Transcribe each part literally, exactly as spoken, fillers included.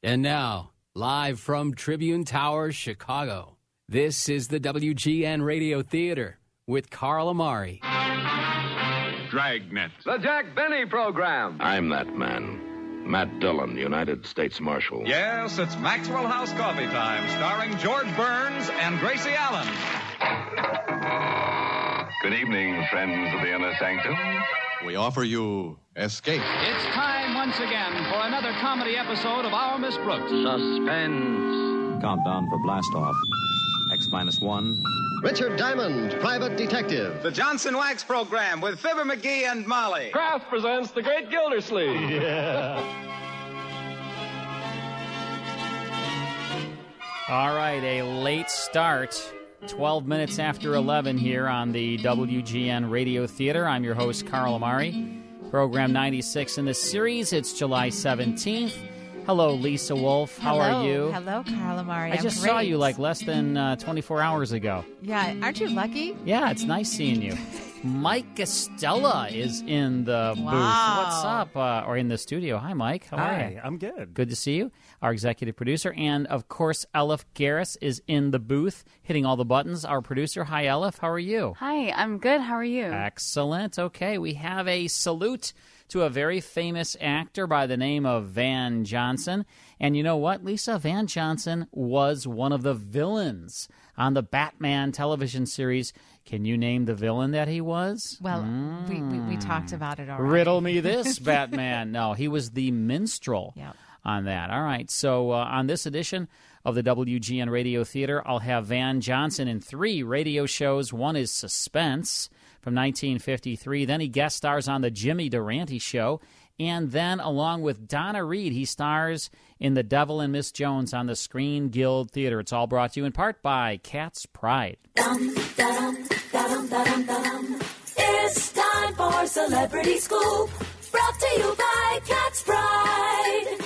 And now, live from Tribune Tower, Chicago, this is the W G N Radio Theater with Carl Amari. Dragnet. The Jack Benny Program. I'm that man, Matt Dillon, United States Marshal. Yes, it's Maxwell House Coffee Time, starring George Burns and Gracie Allen. Good evening, friends of the Inner Sanctum. We offer you Escape. It's time once again for another comedy episode of Our Miss Brooks. Suspense. Countdown for blast off. X minus one. Richard Diamond, Private Detective. The Johnson Wax Program with Fibber McGee and Molly. Kraft presents The Great Gildersleeve. Yeah. All right, a late start. twelve minutes after eleven here on the W G N Radio Theater. I'm your host, Carl Amari. Program ninety-six in the series. It's July seventeenth. Hello, Lisa Wolf. How Hello. are you? Hello, Carl Amari. I just I'm saw great. you like less than uh, twenty-four hours ago. Yeah, aren't you lucky? Yeah, it's nice seeing you. Mike Costella is in the Wow. booth. What's up? Uh, or in the studio. Hi, Mike. How Hi, are you? I'm good. Good to see you. Our executive producer. And, of course, Elif Garris is in the booth, hitting all the buttons. Our producer. Hi, Elif. How are you? Hi, I'm good. How are you? Excellent. Okay, we have a salute to a very famous actor by the name of Van Johnson. And you know what, Lisa? Van Johnson was one of the villains on the Batman television series. Can you name the villain that he was? Well, mm. we, we we talked about it already. Riddle me this, Batman. No, he was the minstrel yep. on that. All right, so uh, on this edition of the W G N Radio Theater, I'll have Van Johnson in three radio shows. One is Suspense from nineteen fifty-three. Then he guest stars on The Jimmy Durante Show. And then, along with Donna Reed, he stars in The Devil and Miss Jones on the Screen Guild Theater. It's all brought to you in part by Cat's Pride. Dum, da-dum, da-dum, da-dum, da-dum. It's time for Celebrity Scoop, brought to you by Cat's Pride.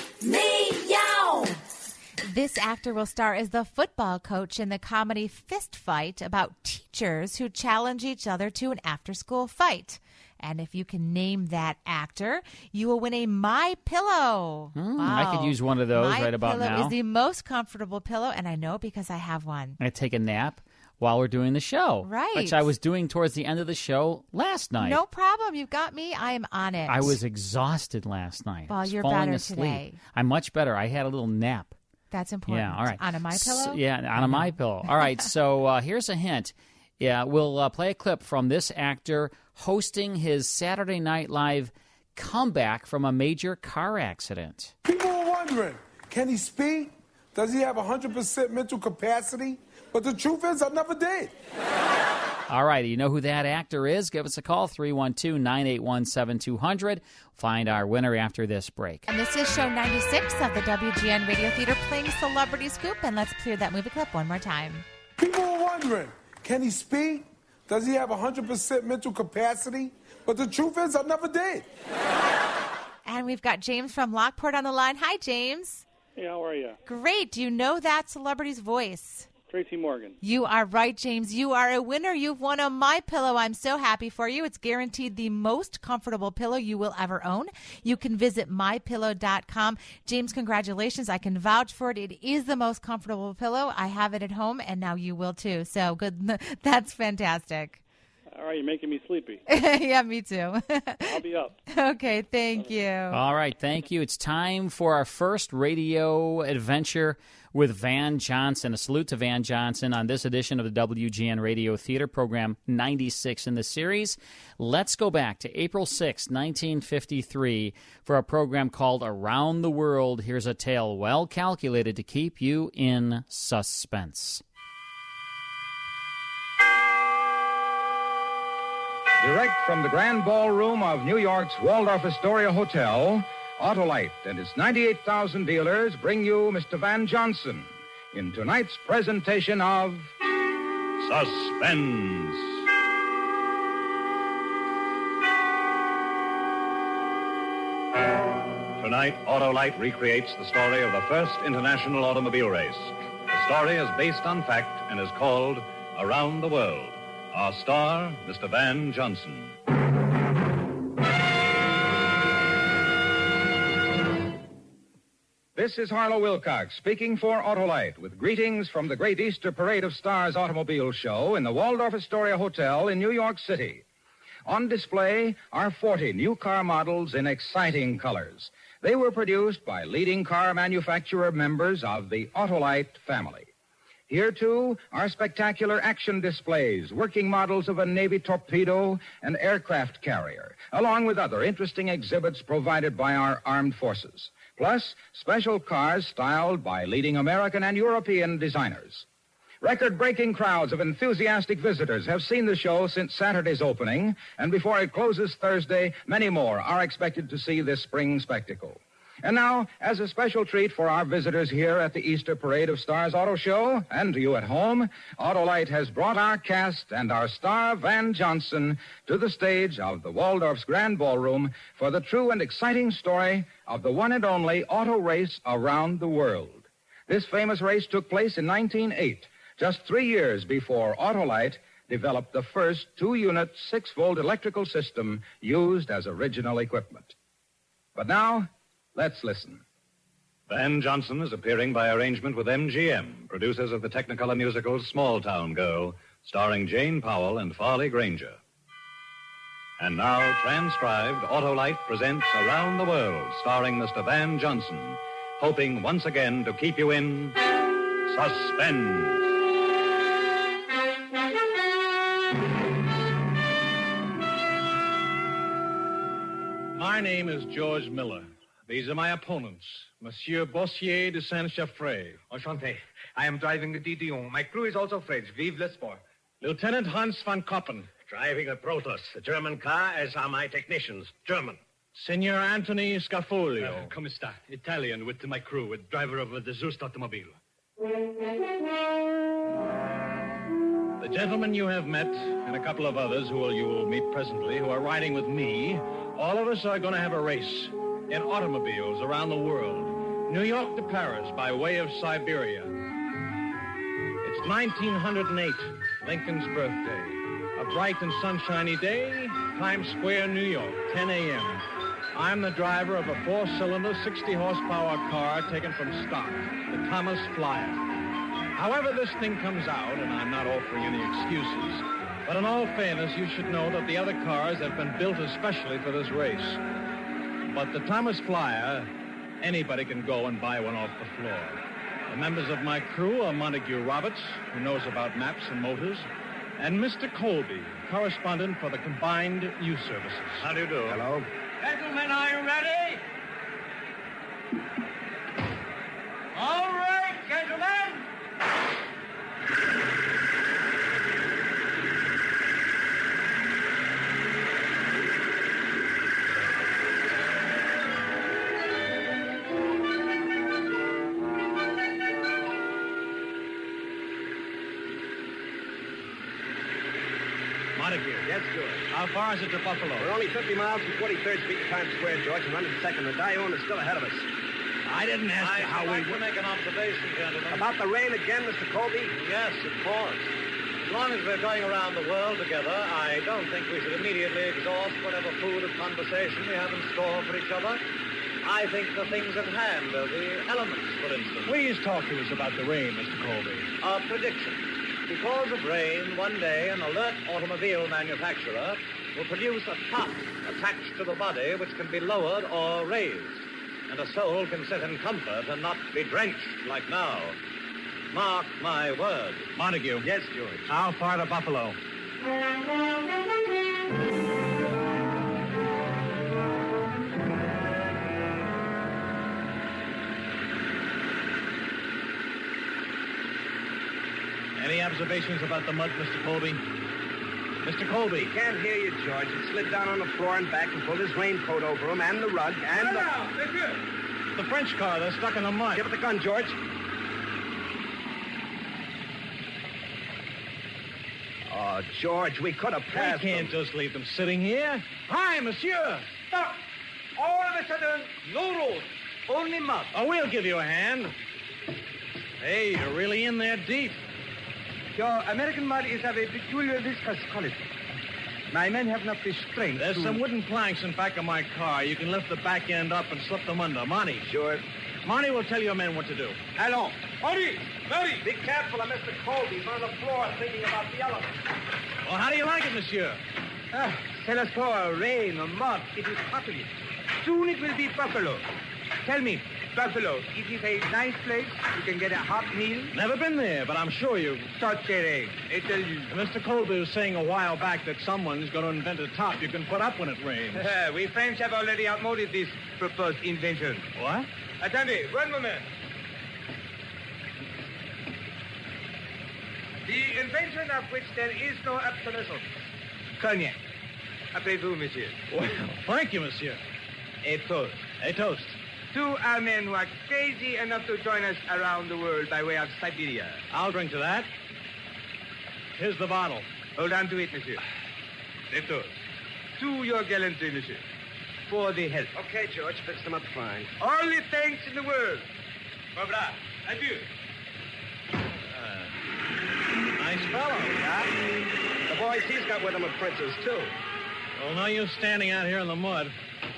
Meow. This actor will star as the football coach in the comedy Fist Fight about teachers who challenge each other to an after-school fight. And if you can name that actor, you will win a My Pillow. Mm, wow. I could use one of those My right about Pillow now. is the most comfortable pillow, and I know because I have one. I take a nap while we're doing the show. Right. Which I was doing towards the end of the show last night. No problem. You've got me. I am on it. I was exhausted last night. Well, I was you're falling better asleep. today. I'm much better. I had a little nap. That's important. Yeah, all right. On a My Pillow? So, yeah, on a My Pillow. All right, so uh, here's a hint. Yeah, we'll uh, play a clip from this actor hosting his Saturday Night Live comeback from a major car accident. People are wondering, can he speak? Does he have one hundred percent mental capacity? But the truth is, I never did. All right, you know who that actor is? Give us a call, three one two, nine eight one, seven two zero zero. Find our winner after this break. And this is show ninety-six of the W G N Radio Theater playing Celebrity Scoop. And let's clear that movie clip one more time. People are wondering, can he speak? Does he have one hundred percent mental capacity? But the truth is, I never did. And we've got James from Lockport on the line. Hi, James. Hey, how are you? Great. Do you know that celebrity's voice? Tracy Morgan. You are right, James. You are a winner. You've won a My Pillow. I'm so happy for you. It's guaranteed the most comfortable pillow you will ever own. You can visit my pillow dot com. James, congratulations. I can vouch for it. It is the most comfortable pillow. I have it at home, and now you will too. So good. That's fantastic. All right, you're making me sleepy. Yeah, me too. I'll be up. Okay, thank you. All right, thank you. It's time for our first radio adventure with Van Johnson. A salute to Van Johnson on this edition of the W G N Radio Theater, program ninety-six in the series. Let's go back to April sixth, nineteen fifty-three, for a program called Around the World. Here's a tale well calculated to keep you in suspense. Direct from the Grand Ballroom of New York's Waldorf Astoria Hotel, Autolite and its ninety-eight thousand dealers bring you Mister Van Johnson in tonight's presentation of Suspense. Tonight, Autolite recreates the story of the first international automobile race. The story is based on fact and is called Around the World. Our star, Mister Van Johnson. This This is Harlow Wilcox speaking for Autolite with greetings from the great Easter Parade of Stars automobile show in the Waldorf Astoria Hotel in New York City. On display are forty new car models in exciting colors. They were produced by leading car manufacturer members of the Autolite family. Here, too, are spectacular action displays, working models of a Navy torpedo and aircraft carrier, along with other interesting exhibits provided by our armed forces. Plus, special cars styled by leading American and European designers. Record-breaking crowds of enthusiastic visitors have seen the show since Saturday's opening, and before it closes Thursday, many more are expected to see this spring spectacle. And now, as a special treat for our visitors here at the Easter Parade of Stars Auto Show, and to you at home, Autolite has brought our cast and our star, Van Johnson, to the stage of the Waldorf's Grand Ballroom for the true and exciting story of the one and only auto race around the world. This famous race took place in nineteen oh eight, just three years before Autolite developed the first two-unit, six-volt electrical system used as original equipment. But now, let's listen. Van Johnson is appearing by arrangement with M G M, producers of the Technicolor musical Small Town Girl, starring Jane Powell and Farley Granger. And now, transcribed, Autolite presents Around the World, starring Mister Van Johnson, hoping once again to keep you in suspense. My name is George Miller. These are my opponents, Monsieur Bossier de Saint-Chaffrey. Enchanté. I am driving the Didion. My crew is also French. Vive le sport. Lieutenant Hans van Koppen. Driving a Protoss, a German car, as are my technicians. German. Senor Anthony Scafolio. Uh, come sta? Italian with my crew, with driver of the Zust automobile. The gentlemen you have met, and a couple of others who will, you will meet presently, who are riding with me, all of us are going to have a race in automobiles around the world. New York to Paris by way of Siberia. It's nineteen oh eight, Lincoln's birthday. A bright and sunshiny day, Times Square, New York, ten a.m. I'm the driver of a four-cylinder, sixty horsepower car taken from stock, the Thomas Flyer. However this thing comes out, and I'm not offering any excuses, but in all fairness, you should know that the other cars have been built especially for this race. But the Thomas Flyer, anybody can go and buy one off the floor. The members of my crew are Montague Roberts, who knows about maps and motors, and Mister Colby, correspondent for the Combined News Services. How do you do? Hello. Gentlemen, are you ready? All right, gentlemen. Montague. Yes, George. How far is it to Buffalo? We're only fifty miles from forty-third Street to Times Square, George, and running second. The Dion is still ahead of us. I didn't ask I you how like we... to make an observation, gentlemen. About the rain again, Mister Colby? Yes, of course. As long as we're going around the world together, I don't think we should immediately exhaust whatever food of conversation we have in store for each other. I think the things at hand are the elements, for instance. Please talk to us about the rain, Mister Colby. A prediction. Because of rain, one day an alert automobile manufacturer will produce a top attached to the body which can be lowered or raised. And a soul can sit in comfort and not be drenched like now. Mark my word. Montague. Yes, George. How far to Buffalo? Any observations about the mud, Mister Colby? Mister Colby. He can't hear you, George. He slid down on the floor and back and pulled his raincoat over him and the rug and no, the... No, they're good. The French car, they're stuck in the mud. Give it the gun, George. Oh, George, we could have passed We can't them. just leave them sitting here. Hi, monsieur. Stop. All of a sudden, no road. Only mud. Oh, we'll give you a hand. Hey, you're really in there deep. Your American mud is of a peculiar viscous quality. My men have not the strength There's to... some wooden planks in back of my car. You can lift the back end up and slip them under. Monty. Sure. Marty will tell your men what to do. Allons. Hurry! Hurry! Be careful of Mister Colby. He's on the floor thinking about the elements. Well, how do you like it, monsieur? Ah, c'est le soir, rain, or mud. It is hotly. Soon it will be Buffalo. Tell me, Buffalo, it is a nice place. You can get a hot meal. Never been there, but I'm sure you... Sorcerer, I tell you. Mister Colby was saying a while back that someone's going to invent a top you can put up when it rains. Uh, we French have already outmoded this proposed invention. What? Attendez, one moment. The invention of which there is no obsolescence. Cognac. Après vous, monsieur. Well, thank you, monsieur. A toast. A toast. To our men who are crazy enough to join us around the world by way of Siberia. I'll drink to that. Here's the bottle. Hold on to it, monsieur. A toast. To your gallantry, monsieur. For the health. Okay, George, fix them up fine. All the thanks in the world. Au revoir. Adieu. Uh, nice fellow. Yeah? The boys he's got with him are princes, too. Well, no use standing out here in the mud.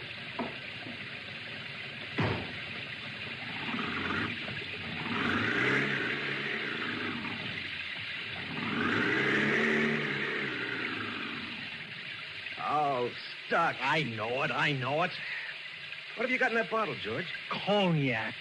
Oh, stuck. I know it, I know it. What have you got in that bottle, George? Cognac.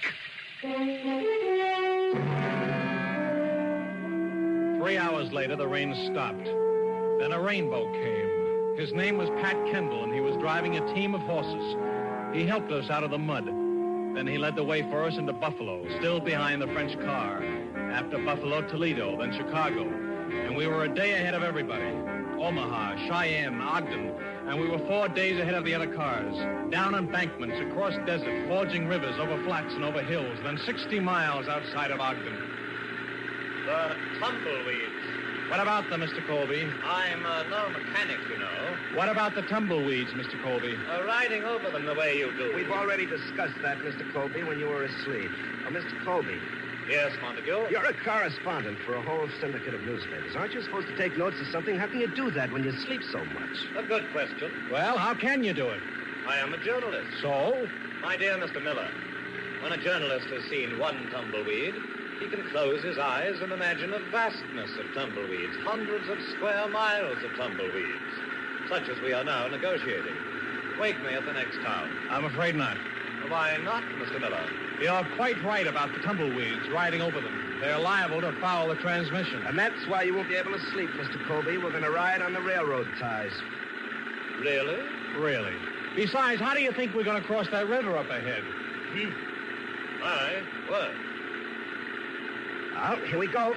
Three hours later, the rain stopped. Then a rainbow came. His name was Pat Kendall, and he was driving a team of horses. He helped us out of the mud. Then he led the way for us into Buffalo, still behind the French car. After Buffalo, Toledo, then Chicago. And we were a day ahead of everybody. Omaha, Cheyenne, Ogden, and we were four days ahead of the other cars. Down embankments, across desert, forging rivers, over flats and over hills, then sixty miles outside of Ogden. The tumbleweeds. What about them, Mister Colby? I'm uh, no mechanic, you know. What about the tumbleweeds, Mister Colby? Uh, riding over them the way you do. We've already discussed that, Mister Colby, when you were asleep. Oh, Mister Colby. Yes, Montague? You're a correspondent for a whole syndicate of newspapers. Aren't you supposed to take notes of something? How can you do that when you sleep so much? A good question. Well, how can you do it? I am a journalist. So? My dear Mister Miller, when a journalist has seen one tumbleweed, he can close his eyes and imagine a vastness of tumbleweeds, hundreds of square miles of tumbleweeds, such as we are now negotiating. Wake me at the next town. I'm afraid not. Why not, Mister Miller? You're quite right about the tumbleweeds, riding over them. They're liable to foul the transmission. And that's why you won't be able to sleep, Mister Colby. We're going to ride on the railroad ties. Really? Really. Besides, how do you think we're going to cross that river up ahead? Hmm. My word. Well, here we go.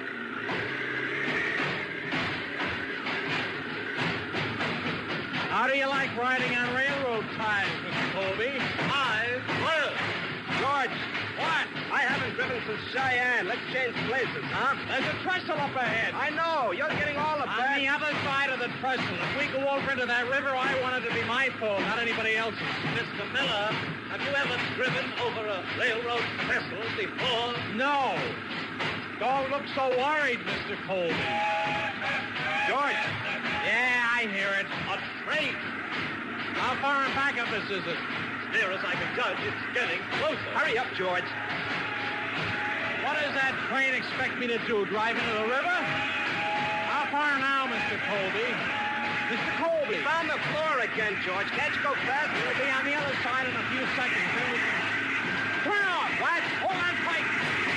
How do you like riding on railroad ties, Mister Colby? My word. George. What? I haven't driven since Cheyenne. Let's change places, huh? There's a trestle up ahead. I know. You're getting all the On best. the other side of the trestle. If we go over into that river, I want it to be my fault, not anybody else's. Mister Miller, have you ever driven over a railroad trestle before? No. Don't look so worried, Mister Colby. George. Yeah, I hear it. A train. How far in back of us is it? As near as I can judge, it's getting closer. Hurry up, George. What does that train expect me to do, drive into the river? How far now, Mister Colby? Mister Colby. He's on the floor again, George. Can't you go faster? We'll be on the other side in a few seconds. Then we can... Turn off! What? Hold on tight!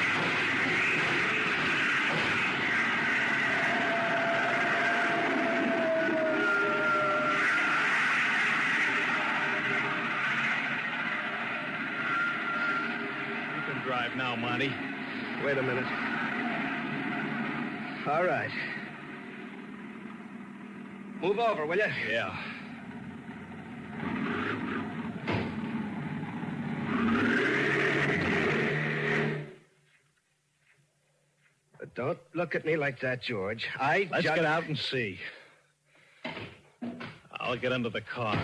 You can drive now, Monty. Wait a minute. All right. Move over, will you? Yeah. But don't look at me like that, George. I Let's just... get out and see. I'll get into the car.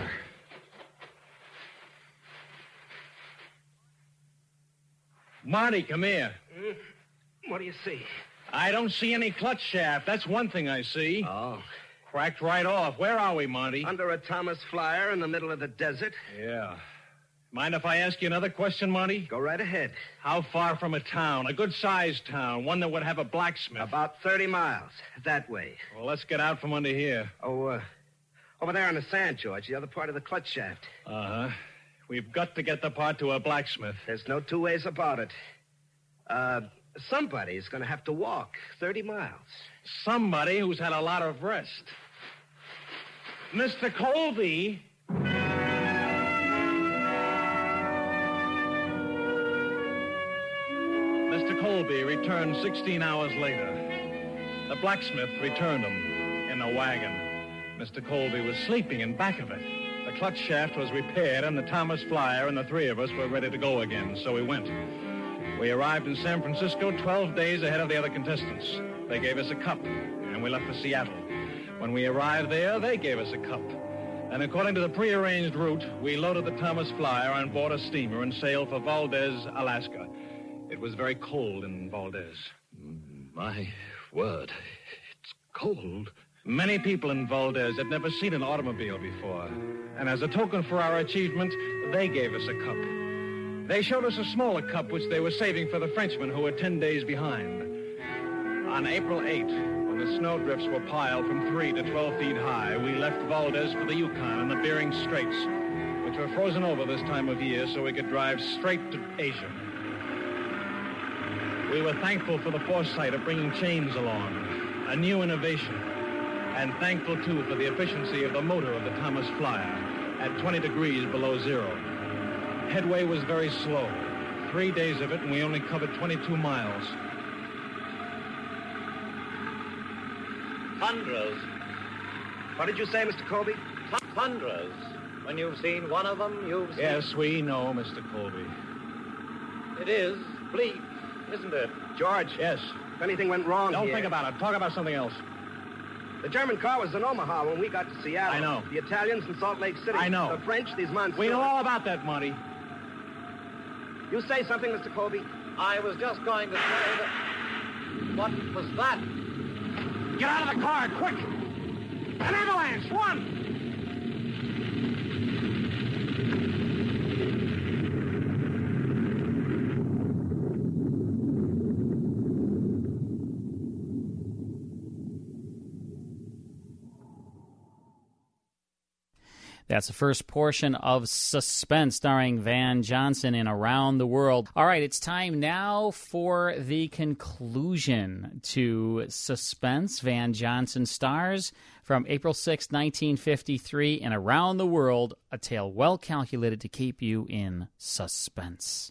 Marty, come here. Mm. What do you see? I don't see any clutch shaft. That's one thing I see. Oh. Cracked right off. Where are we, Monty? Under a Thomas Flyer in the middle of the desert. Yeah. Mind if I ask you another question, Monty? Go right ahead. How far from a town, a good-sized town, one that would have a blacksmith? About thirty miles. That way. Well, let's get out from under here. Oh, uh, over there on the sand, George, the other part of the clutch shaft. Uh-huh. We've got to get the part to a blacksmith. There's no two ways about it. Uh, somebody's going to have to walk thirty miles. Somebody who's had a lot of rest. Mister Colby. Mister Colby returned sixteen hours later. The blacksmith returned him in a wagon. Mister Colby was sleeping in back of it. The clutch shaft was repaired, and the Thomas Flyer and the three of us were ready to go again, so we went. We arrived in San Francisco twelve days ahead of the other contestants. They gave us a cup, and we left for Seattle. When we arrived there, they gave us a cup. And according to the prearranged route, we loaded the Thomas Flyer on board a steamer and sailed for Valdez, Alaska. It was very cold in Valdez. My word, it's cold. Many people in Valdez had never seen an automobile before. And as a token for our achievement, they gave us a cup. They showed us a smaller cup which they were saving for the Frenchmen who were ten days behind. On April eighth, when the snowdrifts were piled from three to twelve feet high, we left Valdez for the Yukon and the Bering Straits, which were frozen over this time of year so we could drive straight to Asia. We were thankful for the foresight of bringing chains along, a new innovation, and thankful, too, for the efficiency of the motor of the Thomas Flyer at twenty degrees below zero. Headway was very slow. Three days of it, and we only covered twenty-two miles. Tundras. What did you say, Mister Colby? Tundras. When you've seen one of them, you've seen... Yes, we know, Mister Colby. It is bleak, isn't it? George. Yes. If anything went wrong Don't here... think about it. Talk about something else. The German car was in Omaha when we got to Seattle. I know. The Italians in Salt Lake City. I know. The French, these monsters. We know all about that, Monty. You say something, Mister Colby? I was just going to say that... What was that? Get out of the car, quick! An avalanche, one! That's the first portion of Suspense, starring Van Johnson in Around the World. All right, it's time now for the conclusion to Suspense. Van Johnson stars from April sixth, nineteen fifty-three, in Around the World, a tale well calculated to keep you in suspense.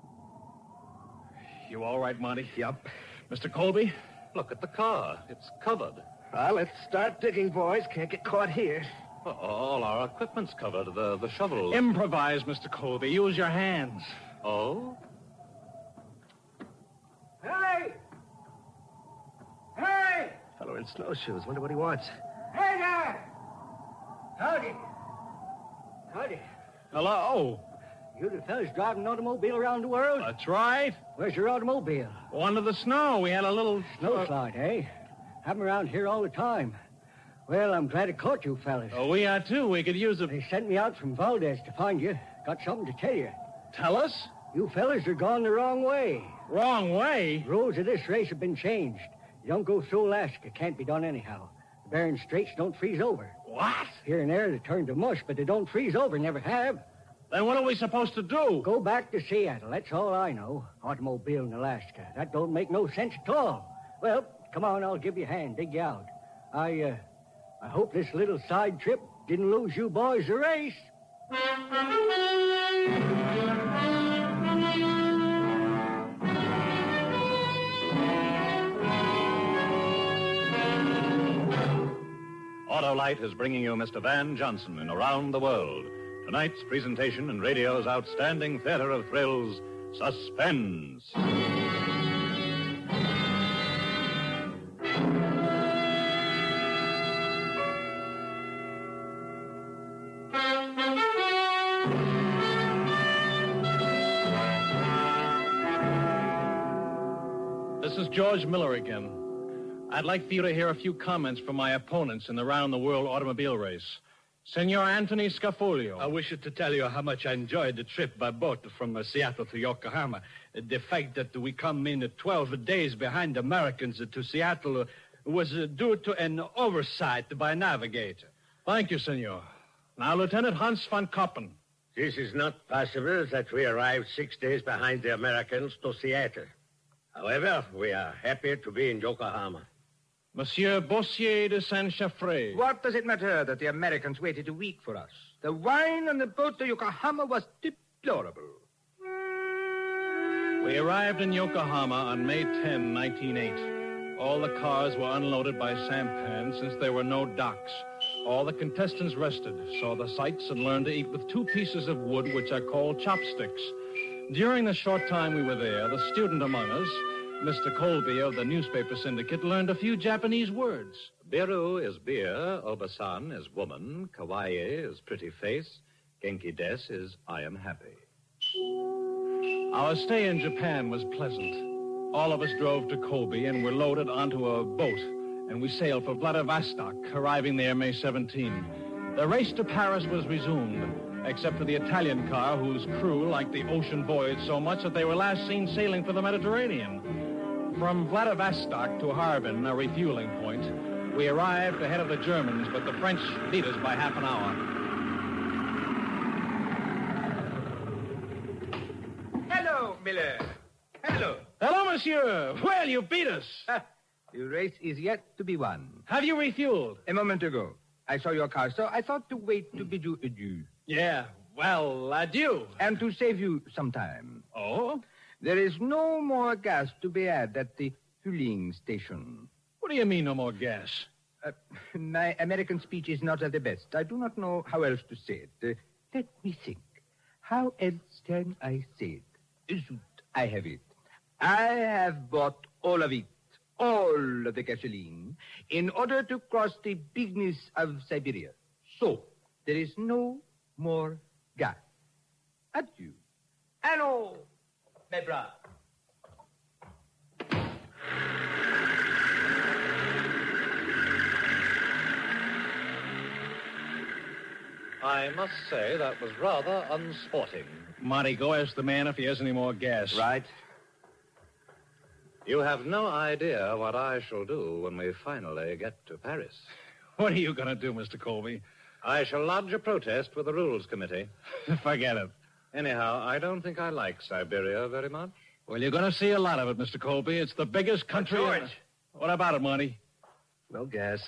You all right, Monty? Yep. Mister Colby, look at the car. It's covered. Well, let's start digging, boys. Can't get caught here. Well, all our equipment's covered. The, the shovel. Improvise, Mister Colby. Use your hands. Oh? Hey! Hey! Fellow in snowshoes. Wonder what he wants. Hey there! Howdy. Howdy. Hello. You the fellas driving an automobile around the world? That's right. Where's your automobile? Under the snow. We had a little... Snowslide, eh? Have 'em around here all the time. Well, I'm glad I caught you fellas. Oh, we are, too. We could use a... They sent me out from Valdez to find you. Got something to tell you. Tell us? You fellas are gone the wrong way. Wrong way? The rules of this race have been changed. You don't go through Alaska. Can't be done anyhow. The Bering Straits don't freeze over. What? Here and there they turn to mush, but they don't freeze over. Never have. Then what are we supposed to do? Go back to Seattle. That's all I know. Automobile in Alaska. That don't make no sense at all. Well, come on. I'll give you a hand. Dig you out. I, uh... I hope this little side trip didn't lose you boys the race. Autolite is bringing you Mister Van Johnson in Around the World. Tonight's presentation in radio's outstanding theater of thrills, Suspense. This is George Miller again. I'd like for you to hear a few comments from my opponents in the Round the World automobile race. Senor Anthony Scafolio. I wish to tell you how much I enjoyed the trip by boat from uh, Seattle to Yokohama. Uh, the fact that we come in uh, twelve days behind Americans uh, to Seattle uh, was uh, due to an oversight by a navigator. Thank you, senor. Now, Lieutenant Hans von Koppen. This is not possible that we arrived six days behind the Americans to Seattle. However, we are happy to be in Yokohama. Monsieur Bossier de Saint-Chaffrey. What does it matter that the Americans waited a week for us? The wine on the boat to Yokohama was deplorable. We arrived in Yokohama on May tenth, nineteen oh eight. All the cars were unloaded by sampan since there were no docks. All the contestants rested, saw the sights, and learned to eat with two pieces of wood, which are called chopsticks. During the short time we were there, the student among us, Mister Colby of the newspaper syndicate, learned a few Japanese words. Biru is beer, Obasan is woman, kawaii is pretty face, genki des is I am happy. Our stay in Japan was pleasant. All of us drove to Kobe and were loaded onto a boat, and we sailed for Vladivostok, arriving there May seventeenth. The race to Paris was resumed, except for the Italian car, whose crew liked the ocean voyage so much that they were last seen sailing for the Mediterranean. From Vladivostok to Harbin, a refueling point, we arrived ahead of the Germans, but the French beat us by half an hour. Hello, Miller. Hello. Hello, monsieur. Well, you beat us. The race is yet to be won. Have you refueled? A moment ago. I saw your car, so I thought to wait to bid you adieu. Yeah, well, adieu. And to save you some time. Oh? There is no more gas to be had at the fueling station. What do you mean, no more gas? Uh, my American speech is not of the best. I do not know how else to say it. Uh, let me think. How else can I say it? Zoot, I have it. I have bought all of it, all of the gasoline, in order to cross the bigness of Siberia. So, there is no more gas. Adieu. Hello, my brother. I must say that was rather unsporting. Monty, go ask the man if he has any more gas. Right. You have no idea what I shall do when we finally get to Paris. What are you going to do, Mister Colby? I shall lodge a protest with the Rules Committee. Forget it. Anyhow, I don't think I like Siberia very much. Well, you're going to see a lot of it, Mister Colby. It's the biggest country... George. In... What about it, Monty? No gas.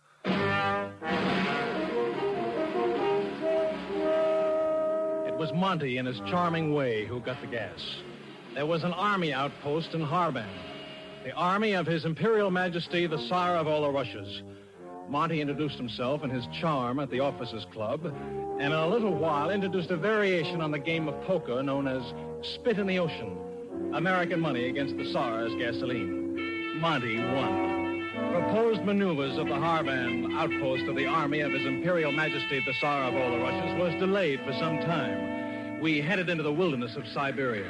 It was Monty, in his charming way, who got the gas. There was an army outpost in Harbin. The army of His Imperial Majesty, the Tsar of all the Russias. Monty introduced himself and his charm at the officers' club, and in a little while introduced a variation on the game of poker known as Spit in the Ocean. American money against the Tsar's gasoline. Monty won. Proposed maneuvers of the Harbin outpost of the army of His Imperial Majesty, the Tsar of all the Russias, was delayed for some time. We headed into the wilderness of Siberia.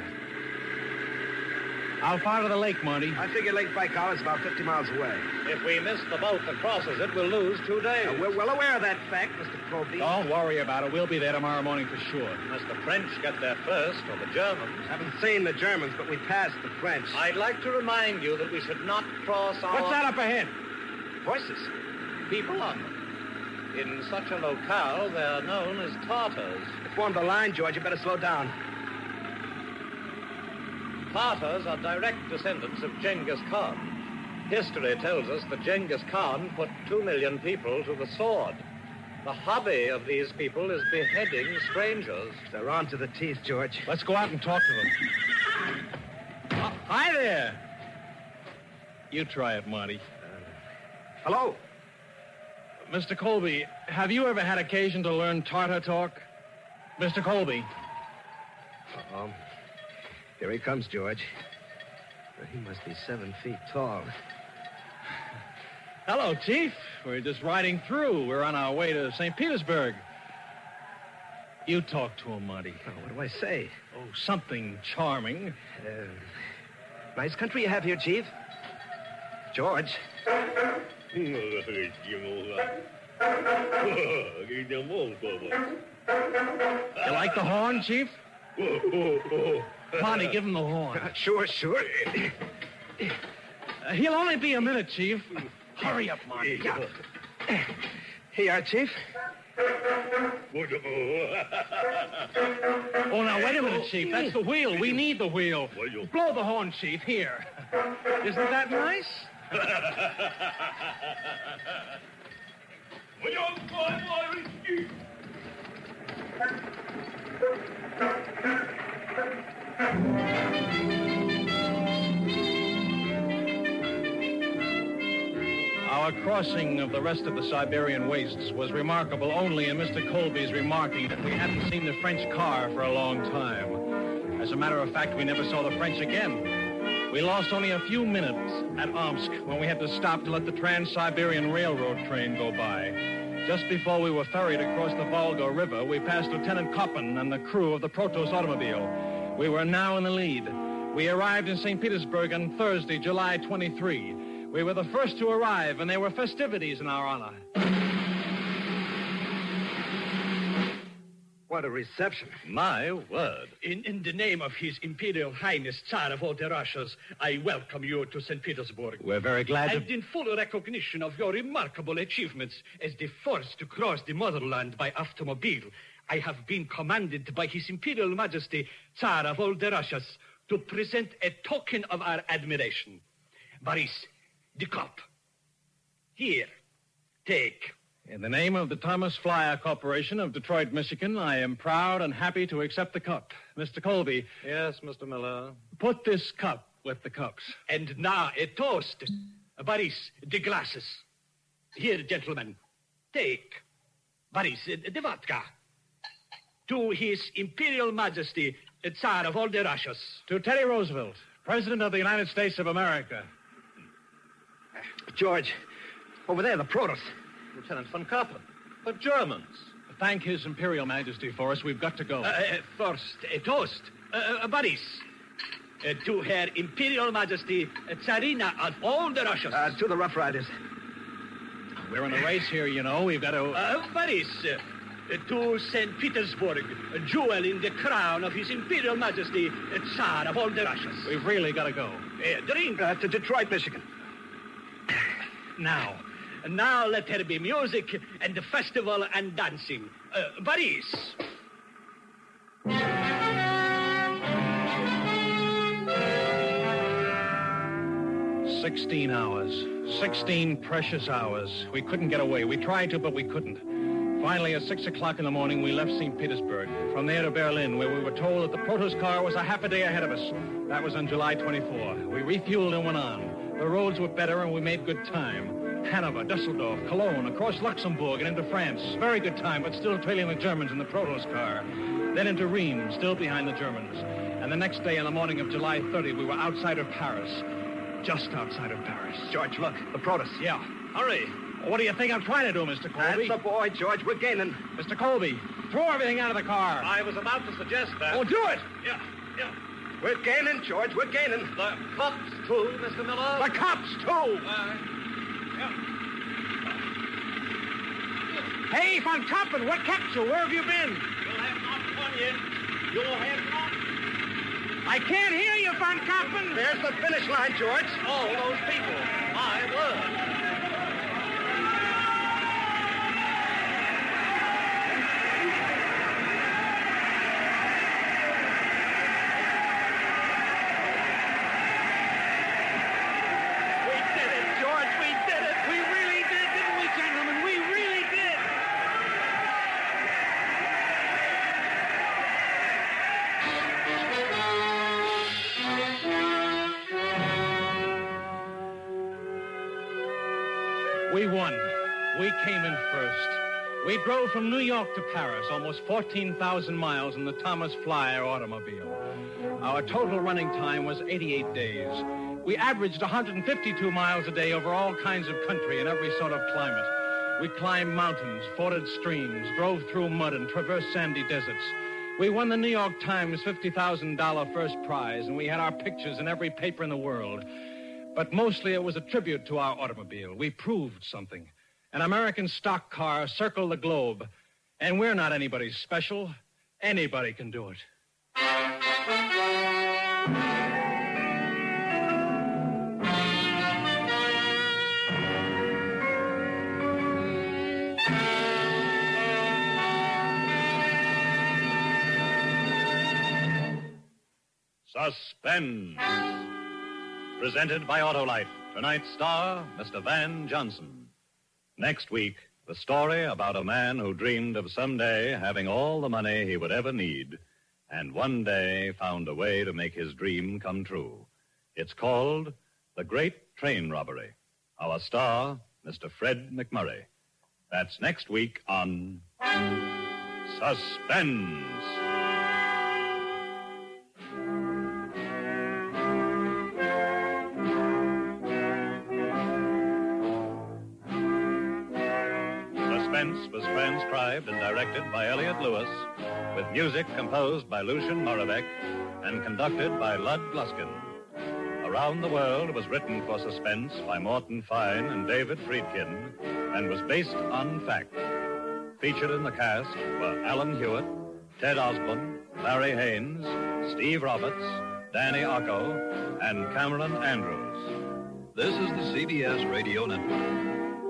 How far to the lake, Monty? I figure Lake Baikal is about fifty miles away. If we miss the boat that crosses it, we'll lose two days. Uh, we're well aware of that fact, Mister Colby. Don't worry about it. We'll be there tomorrow morning for sure. Unless the French get there first, or the Germans. Haven't seen the Germans, but we passed the French. I'd like to remind you that we should not cross our... What's that up ahead? Voices. People on them. In such a locale, they're known as Tartars. They formed a line, George. You better slow down. Tartars are direct descendants of Genghis Khan. History tells us that Genghis Khan put two million people to the sword. The hobby of these people is beheading strangers. They're armed to the teeth, George. Let's go out and talk to them. Oh, hi there. You try it, Monty. Uh, hello? Mister Colby, have you ever had occasion to learn Tartar talk? Mister Colby. Uh-oh. Here he comes, George. Well, he must be seven feet tall. Hello, Chief. We're just riding through. We're on our way to Saint Petersburg. You talk to him, Monty. Oh, what do I say? Oh, something charming. Uh, nice country you have here, Chief. George. You like the horn, Chief? Monty, give him the horn. Sure, sure. Uh, he'll only be a minute, Chief. Hurry up, Monty. Yeah. Here you are, Chief. Oh, now, wait a minute, Chief. That's the wheel. We need the wheel. Blow the horn, Chief. Here. Isn't that nice? Our crossing of the rest of the Siberian wastes was remarkable only in Mister Colby's remarking that we hadn't seen the French car for a long time. As a matter of fact, we never saw the French again. We lost only a few minutes at Omsk when we had to stop to let the Trans-Siberian Railroad train go by. Just before we were ferried across the Volga River, we passed Lieutenant Koppen and the crew of the Protos automobile. We were now in the lead. We arrived in Saint Petersburg on Thursday, July twenty-third. We were the first to arrive, and there were festivities in our honor. What a reception. My word. In, in the name of His Imperial Highness, Tsar of all the Russias, I welcome you to Saint Petersburg. We're very glad to... And in full recognition of your remarkable achievements as the first to cross the motherland by automobile, I have been commanded by His Imperial Majesty, Tsar of all the Russias, to present a token of our admiration. Boris, the cup. Here, take. In the name of the Thomas Flyer Corporation of Detroit, Michigan, I am proud and happy to accept the cup. Mister Colby. Yes, Mister Miller. Put this cup with the cups. And now a toast. Boris, the glasses. Here, gentlemen, take. Boris, the vodka. To His Imperial Majesty, Tsar of all the Russias. To Teddy Roosevelt, President of the United States of America. George, over there, the Protos. Lieutenant von Kappen. The Germans. Thank His Imperial Majesty for us. We've got to go. Uh, uh, first, a toast. Uh, uh, Boris. Uh, to Her Imperial Majesty, uh, Tsarina of all the Russias. Uh, to the Rough Riders. We're in a race here, you know. We've got to... Uh, Boris. Uh, to Saint Petersburg, a jewel in the crown of His Imperial Majesty, uh, Tsar of all the Russias. We've really got to go. Uh, drink. Uh, to Detroit, Michigan. Now, now let there be music and the festival and dancing. Uh, Boris. Sixteen hours. Sixteen precious hours. We couldn't get away. We tried to, but we couldn't. Finally, at six o'clock in the morning, we left Saint Petersburg. From there to Berlin, where we were told that the Protos car was a half a day ahead of us. That was on July twenty-fourth. We refueled and went on. The roads were better, and we made good time. Hanover, Dusseldorf, Cologne, across Luxembourg, and into France. Very good time, but still trailing the Germans in the Protos car. Then into Reims, still behind the Germans. And the next day, in the morning of July thirtieth, we were outside of Paris. Just outside of Paris. George, look, the Protos. Yeah. Hurry. What do you think I'm trying to do, Mister Colby? That's the boy, George. We're gaining. Mister Colby, throw everything out of the car. I was about to suggest that. Oh, do it. Yeah, yeah. We're gaining, George. We're gaining. The cups, too, Mister Miller. The cups, too. Uh, yeah. Hey, Von Kappen, what kept you? Where have you been? You'll have not fun yet. You'll have not. I can't hear you, Von Kappen. There's the finish line, George. All those people. My word. We won. We came in first. We drove from New York to Paris, almost fourteen thousand miles in the Thomas Flyer automobile. Our total running time was eighty-eight days. We averaged one hundred fifty-two miles a day over all kinds of country and every sort of climate. We climbed mountains, forded streams, drove through mud, and traversed sandy deserts. We won the New York Times fifty thousand dollars first prize, and we had our pictures in every paper in the world. But mostly it was a tribute to our automobile. We proved something. an American stock car circled the globe. And we're not anybody special. Anybody can do it. Suspense. Presented by Autolite. Tonight's star, Mister Van Johnson. Next week, the story about a man who dreamed of someday having all the money he would ever need, and one day found a way to make his dream come true. It's called The Great Train Robbery. Our star, Mister Fred McMurray. That's next week on Suspense. Suspense was transcribed and directed by Elliott Lewis, with music composed by Lucien Moravec and conducted by Lud Gluskin. Around the World was written for Suspense by Morton Fine and David Friedkin and was based on fact. Featured in the cast were Alan Hewitt, Ted Osborne, Larry Haynes, Steve Roberts, Danny Ocko, and Cameron Andrews. This is the C B S Radio Network.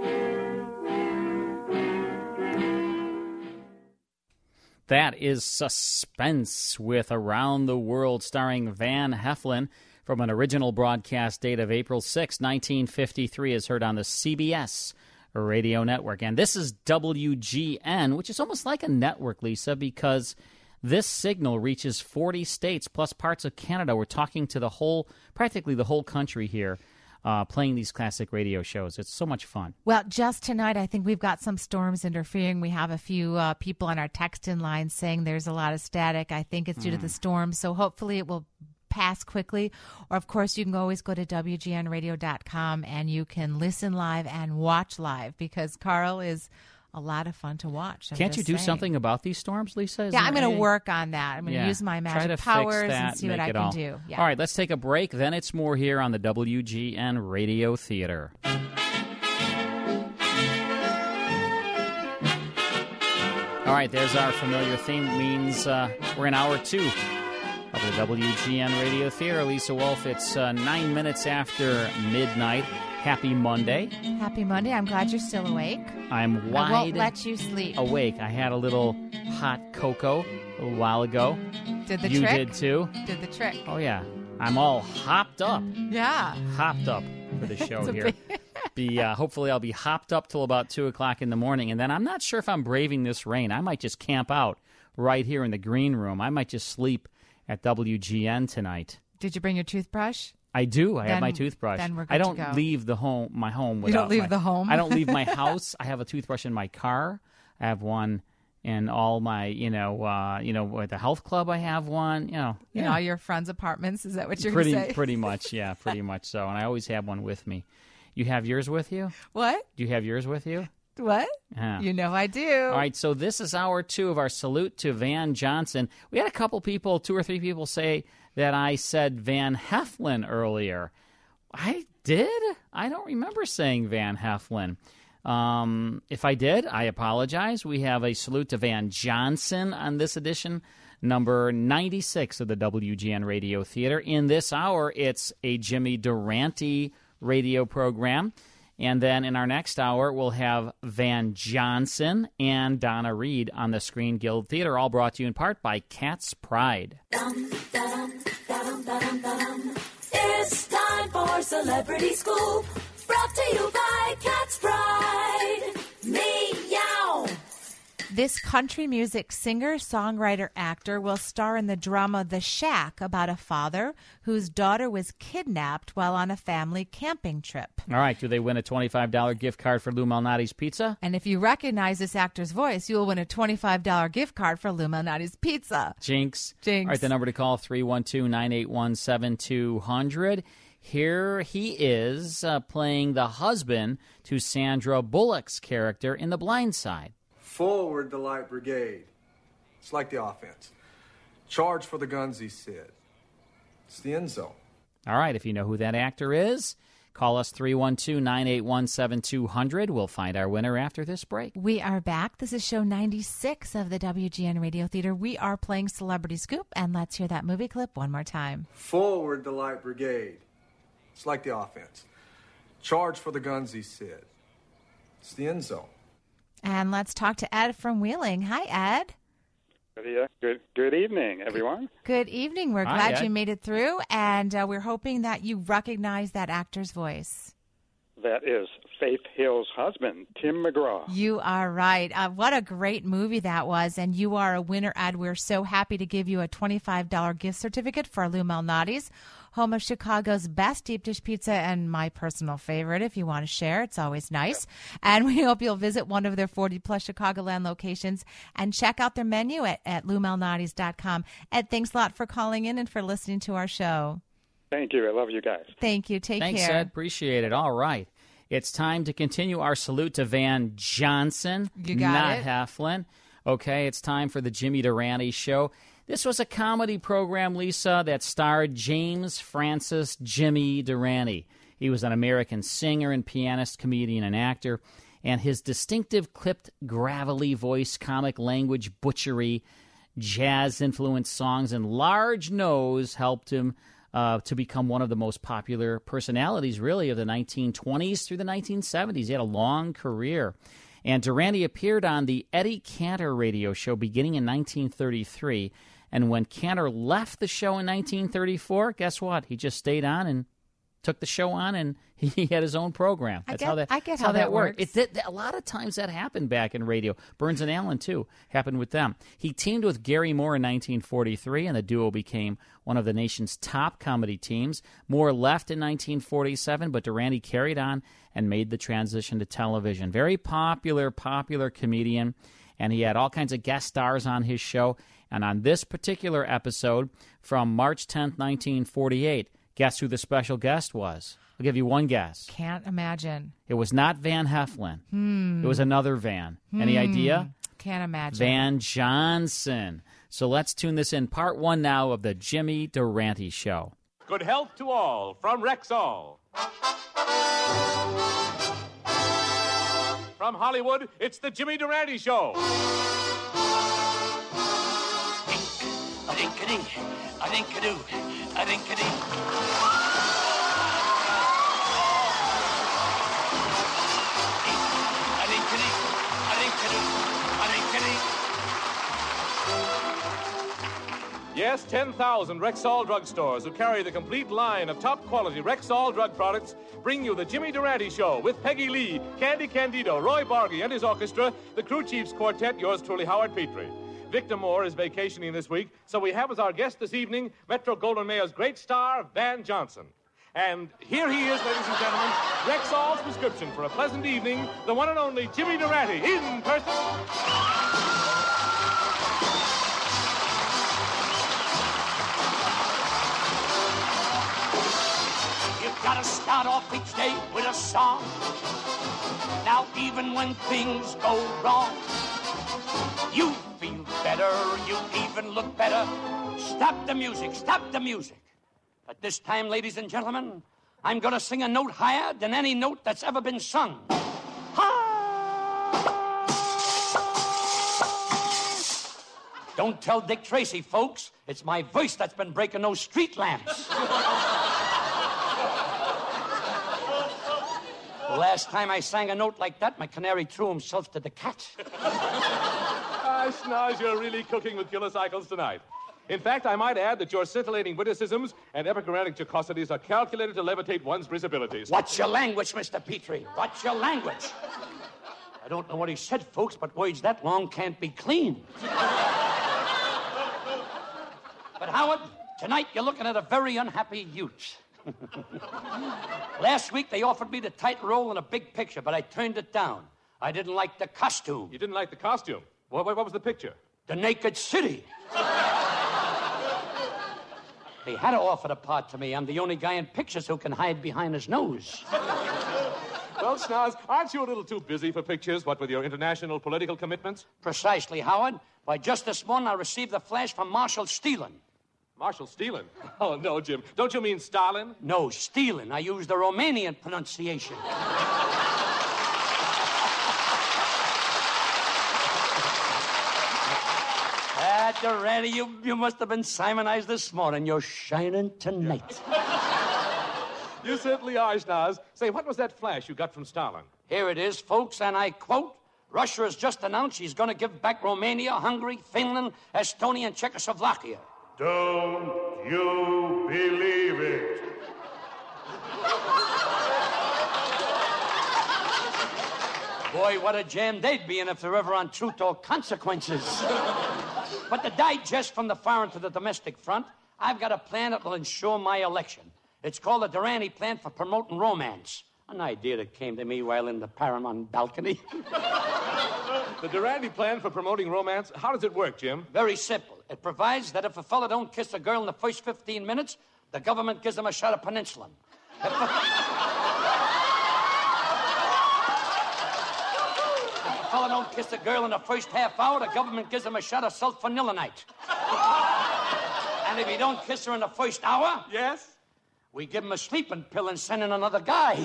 That is Suspense with Around the World, starring Van Heflin, from an original broadcast date of April sixth, nineteen fifty-three, is heard on the C B S Radio Network. And this is W G N, which is almost like a network, Lisa, because this signal reaches forty states plus parts of Canada. We're talking to the whole, practically the whole country here. Uh, playing these classic radio shows. It's so much fun. Well, just tonight, I think we've got some storms interfering. We have a few uh, people on our text-in line saying there's a lot of static. I think it's due mm. to the storm, so hopefully it will pass quickly. Or, of course, you can always go to W G N radio dot com and you can listen live and watch live, because Carl is a lot of fun to watch. I'm Can't you do saying. something about these storms, Lisa? Is yeah, I'm going to any... work on that. I'm going to yeah. use my Try magic to powers fix that, and see what I can all. do. Yeah. All right, let's take a break. Then it's more here on the W G N Radio Theater. All right, there's our familiar theme. It means uh, we're in hour two of the W G N Radio Theater. Lisa Wolf, it's uh, nine minutes after midnight. Happy Monday. Happy Monday. I'm glad you're still awake. I'm wide I won't let you sleep. awake. I had a little hot cocoa a little while ago. Did the you trick? You did too? Did the trick. Oh, yeah. I'm all hopped up. Yeah. Hopped up for the show here. Big... be uh, Hopefully I'll be hopped up till about two o'clock in the morning. And then I'm not sure if I'm braving this rain. I might just camp out right here in the green room. I might just sleep at W G N tonight. Did you bring your toothbrush? I do. I then, have my toothbrush. Then we're good I don't to go. leave the home, my home without You don't leave my, the home? I don't leave my house. I have a toothbrush in my car. I have one in all my, you know, uh, you know, at the health club I have one, you know. In yeah. all your friends' apartments, is that what you're pretty, going to say? Pretty much, yeah, pretty much so. And I always have one with me. You have yours with you? What? Do you have yours with you? What? Yeah. You know I do. All right, so this is hour two of our salute to Van Johnson. We had a couple people, two or three people say that I said Van Heflin earlier. I did? I don't remember saying Van Heflin. Um, if I did, I apologize. We have a salute to Van Johnson on this edition, number ninety-six of the W G N Radio Theater. In this hour, it's a Jimmy Durante radio program. And then in our next hour, we'll have Van Johnson and Donna Reed on the Screen Guild Theater, all brought to you in part by Cat's Pride. Dum, da-dum, da-dum, da-dum, da-dum. It's time for Celebrity Scoop, brought to you by Cat's Pride. Meow. This country music singer, songwriter, actor will star in the drama The Shack about a father whose daughter was kidnapped while on a family camping trip. All right, do they win a twenty-five dollars gift card for Lou Malnati's Pizza? And if you recognize this actor's voice, you will win a twenty-five dollars gift card for Lou Malnati's Pizza. Jinx. Jinx. All right, the number to call, three one two, nine eight one, seven two zero zero. Here he is uh, playing the husband to Sandra Bullock's character in The Blind Side. Forward the light brigade. It's like the offense. Charge for the guns, he said. It's the end zone. All right, if you know who that actor is, Call us three one two, nine eight one, seven two zero zero. We'll find our winner after this break. We are back. This is show ninety-six of the W G N Radio Theater. We are playing Celebrity Scoop, and let's hear that movie clip one more time. Forward the light brigade. It's like the offense. Charge for the guns, he said. It's the end zone. And let's talk to Ed from Wheeling. Hi, Ed. Good, good, good evening, everyone. Good evening. We're Hi, glad Ed. you made it through, and uh, we're hoping that you recognize that actor's voice. That is Faith Hill's husband, Tim McGraw. You are right. Uh, what a great movie that was, and you are a winner, Ed. We're so happy to give you a twenty-five dollars gift certificate for Lou Malnati's, home of Chicago's best deep dish pizza and my personal favorite. If you want to share, it's always nice. And we hope you'll visit one of their forty-plus Chicagoland locations and check out their menu at, at lou malnati's dot com. Ed, thanks a lot for calling in and for listening to our show. Thank you. I love you guys. Thank you. Take Thanks, care. Ed. Appreciate it. All right. It's time to continue our salute to Van Johnson, You got not it. Heflin. Okay, it's time for the Jimmy Durante Show. This was a comedy program, Lisa, that starred James Francis Jimmy Durante. He was an American singer and pianist, comedian, and actor, and his distinctive clipped, gravelly voice, comic language butchery, jazz-influenced songs, and large nose helped him Uh, to become one of the most popular personalities, really, of the nineteen twenties through the nineteen seventies. He had a long career. And Durante appeared on the Eddie Cantor radio show beginning in nineteen thirty-three. And when Cantor left the show in nineteen thirty-four, guess what? He just stayed on and took the show on, and he had his own program. I That's get- how that, I get that's how that worked. works. It did, a lot of times that happened back in radio. Burns and Allen, too, happened with them. He teamed with Gary Moore in nineteen forty-three, and the duo became one of the nation's top comedy teams. Moore left in nineteen forty-seven, but Durante carried on and made the transition to television. Very popular, popular comedian, and he had all kinds of guest stars on his show. And on this particular episode from March tenth, nineteen forty-eight, guess who the special guest was? I'll give you one guess. Can't imagine. It was not Van Heflin. Hmm. It was another Van. Any Hmm. idea? Can't imagine. Van Johnson. So let's tune this in. Part one now of the Jimmy Durante Show. Good health to all from Rexall. From Hollywood, it's the Jimmy Durante Show. A dink a dink, a dink a doo, a dink a dink. A dink a dink, a dink a doo, a dink a dink. Yes, ten thousand Rexall drugstores who carry the complete line of top-quality Rexall drug products bring you the Jimmy Durante Show with Peggy Lee, Candy Candido, Roy Bargy and his orchestra, the Crew Chiefs Quartet, yours truly, Howard Petrie. Victor Moore is vacationing this week, so we have as our guest this evening Metro Goldwyn Mayer's great star, Van Johnson. And here he is, ladies and gentlemen, Rexall's prescription for a pleasant evening, the one and only Jimmy Durante, in person. You've got to start off each day with a song. Now, even when things go wrong, you feel better, you even look better. Stop the music, stop the music. But this time, ladies and gentlemen, I'm going to sing a note higher than any note that's ever been sung. Don't tell Dick Tracy, folks. It's my voice that's been breaking those street lamps. The last time I sang a note like that, my canary threw himself to the cat. Ah, Schnoz, you're really cooking with kilocycles tonight. In fact, I might add that your scintillating witticisms and epigrammatic jocosities are calculated to levitate one's risibilities. Watch your language, Mister Petrie. Watch your language. I don't know what he said, folks, but words that long can't be clean. But, Howard, tonight you're looking at a very unhappy youth. Last week they offered me the title role in a big picture, but I turned it down. I didn't like the costume. You didn't like the costume? What, what, what was the picture? The Naked City. They had to offer the part to me. I'm the only guy in pictures who can hide behind his nose. Well, Schnoz, aren't you a little too busy for pictures, what with your international political commitments? Precisely, Howard. Why, just this morning I received the flash from Marshal Steelan. Marshal Stalin? Oh, no, Jim. Don't you mean Stalin? No, Stalin. I used the Romanian pronunciation. Ah, Durante, you, you must have been Simonized this morning. You're shining tonight. You certainly are, Schnoz. Say, what was that flash you got from Stalin? Here it is, folks, and I quote, Russia has just announced she's going to give back Romania, Hungary, Finland, Estonia, and Czechoslovakia. Don't you believe it? Boy, what a jam they'd be in if they're ever on Truth or Consequences. But to digest from the foreign to the domestic front, I've got a plan that will ensure my election. It's called the Durante Plan for Promoting Romance. An idea that came to me while in the Paramount balcony. The Durante Plan for Promoting Romance, how does it work, Jim? Very simple. It provides that if a fella don't kiss a girl in the first fifteen minutes, the government gives him a shot of penicillin. If a, if a fella don't kiss a girl in the first half hour, the government gives him a shot of sulfanilinite. And if he don't kiss her in the first hour... Yes? We give him a sleeping pill and send in another guy.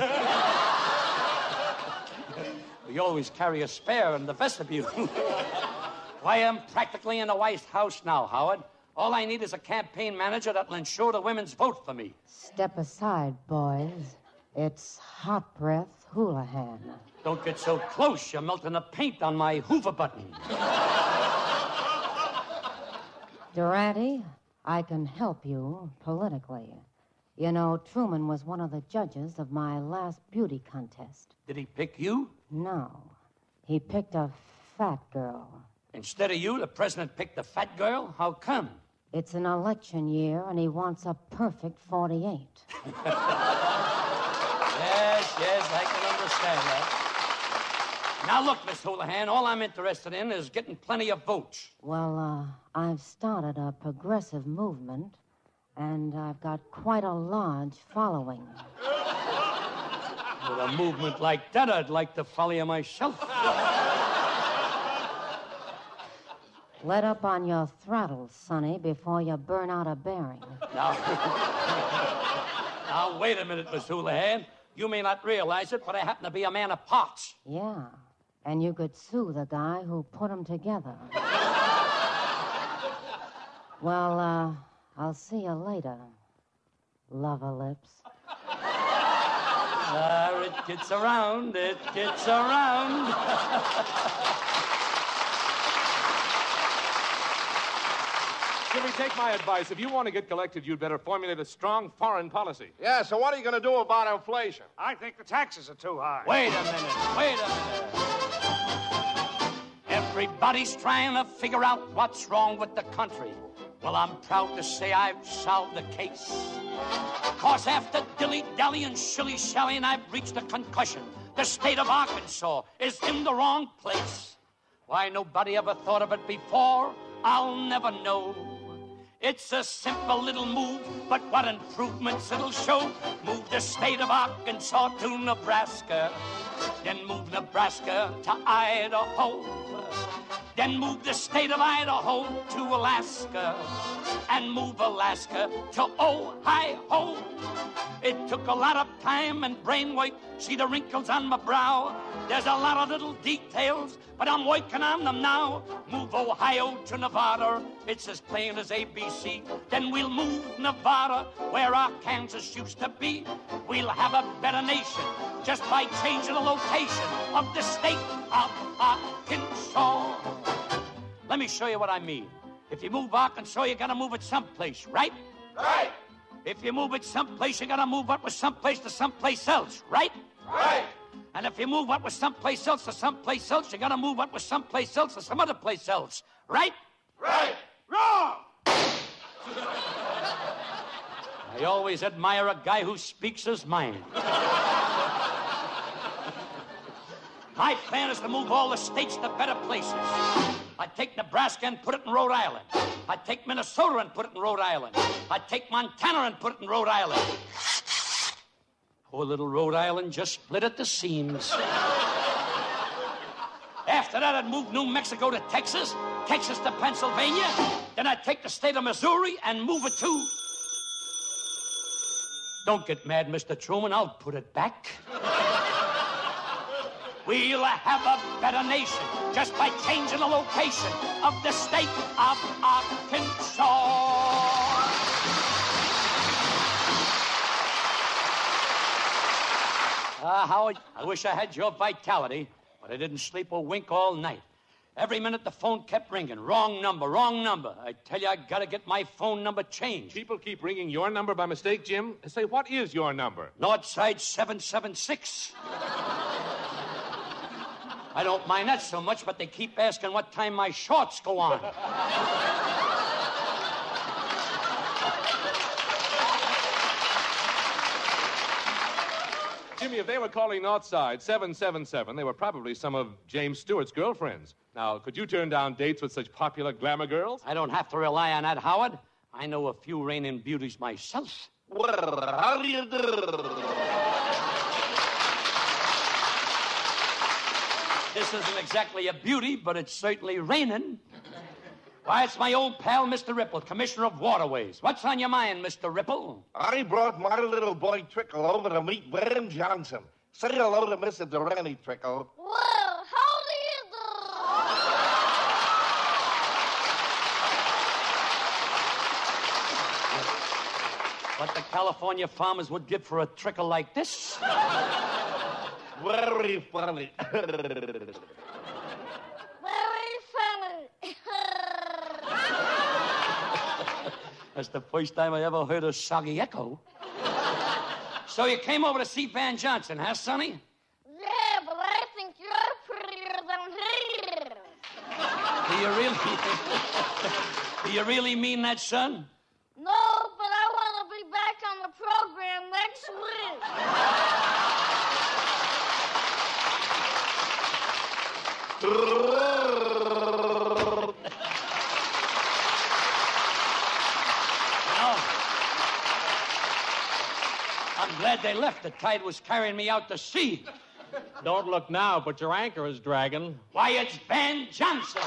We always carry a spare in the vestibule. Why, I'm practically in the White House now, Howard. All I need is a campaign manager that'll ensure the women's vote for me. Step aside, boys. It's Hot Breath Houlihan. Don't get so close. You're melting the paint on my Hoover button. Durante, I can help you politically. You know, Truman was one of the judges of my last beauty contest. Did he pick you? No. He picked a fat girl. Instead of you, the president picked the fat girl? How come? It's an election year, and he wants a perfect forty-eight. Yes, yes, I can understand that. Now, look, Miss Houlihan, all I'm interested in is getting plenty of votes. Well, uh, I've started a progressive movement, and I've got quite a large following. With a movement like that, I'd like to follow you myself. Let up on your throttle, Sonny, before you burn out a bearing. Now, now wait a minute, Miss Houlihan. You may not realize it, but I happen to be a man of parts. Yeah, and you could sue the guy who put them together. Well, uh, I'll see you later, lover lips. Ah, it gets around, it gets around. Jimmy, take my advice. If you want to get collected, you'd better formulate a strong foreign policy. Yeah, so what are you going to do about inflation? I think the taxes are too high. Wait a minute, wait a minute. Everybody's trying to figure out what's wrong with the country. Well, I'm proud to say I've solved the case. Cause after dilly-dally and shilly-shallying, I've reached a conclusion. The state of Arkansas is in the wrong place. Why nobody ever thought of it before, I'll never know. It's a simple little move, but what improvements it'll show. Move the state of Arkansas to Nebraska. Then move Nebraska to Idaho. Then move the state of Idaho to Alaska. And move Alaska to Ohio. It took a lot of time and brain work. See the wrinkles on my brow. There's a lot of little details, but I'm working on them now. Move Ohio to Nevada. It's as plain as A B C. Then we'll move Nevada where Arkansas used to be. We'll have a better nation just by changing the location of the state of Arkansas. Let me show you what I mean. If you move Arkansas, you gotta move it someplace, right? Right. If you move it someplace, you gotta move what was someplace to someplace else, right? Right. And if you move what was someplace else to someplace else, you gotta move what was someplace else to some other place else, right? Right. Wrong! I always admire a guy who speaks his mind. My plan is to move all the states to better places. I'd take Nebraska and put it in Rhode Island. I'd take Minnesota and put it in Rhode Island. I'd take Montana and put it in Rhode Island. Poor little Rhode Island just split at the seams. After After that, I'd move New Mexico to Texas, Texas to Pennsylvania. Then I'd take the state of Missouri and move it to... Don't get mad, Mister Truman. I'll put it back. We'll have a better nation just by changing the location of the state of Arkansas. Ah, uh, Howard, I wish I had your vitality, but I didn't sleep a wink all night. Every minute the phone kept ringing. Wrong number, wrong number. I tell you, I gotta get my phone number changed. People keep ringing your number by mistake, Jim. Say, what is your number? Northside seven seven six. I don't mind that so much, but they keep asking what time my shorts go on. Jimmy, if they were calling Northside seven seven seven, they were probably some of James Stewart's girlfriends. Now, could you turn down dates with such popular glamour girls? I don't have to rely on that, Howard. I know a few reigning beauties myself. How do you do? This isn't exactly a beauty, but it's certainly raining. Why, it's my old pal, Mister Ripple, Commissioner of Waterways. What's on your mind, Mister Ripple? I brought my little boy Trickle over to meet Van Johnson. Say hello to Mister Durante, Trickle. Well, how do you do? What the California farmers would give for a trickle like this? Very funny. Very funny. That's the first time I ever heard a soggy echo. So you came over to see Van Johnson, huh, Sonny? Yeah, but I think you're prettier than he is. Do you really... Do you really mean that, son? No, but I want to be back on the program next week. I'm glad they left. The tide was carrying me out to sea. Don't look now, but your anchor is dragging. Why, it's Van Johnson.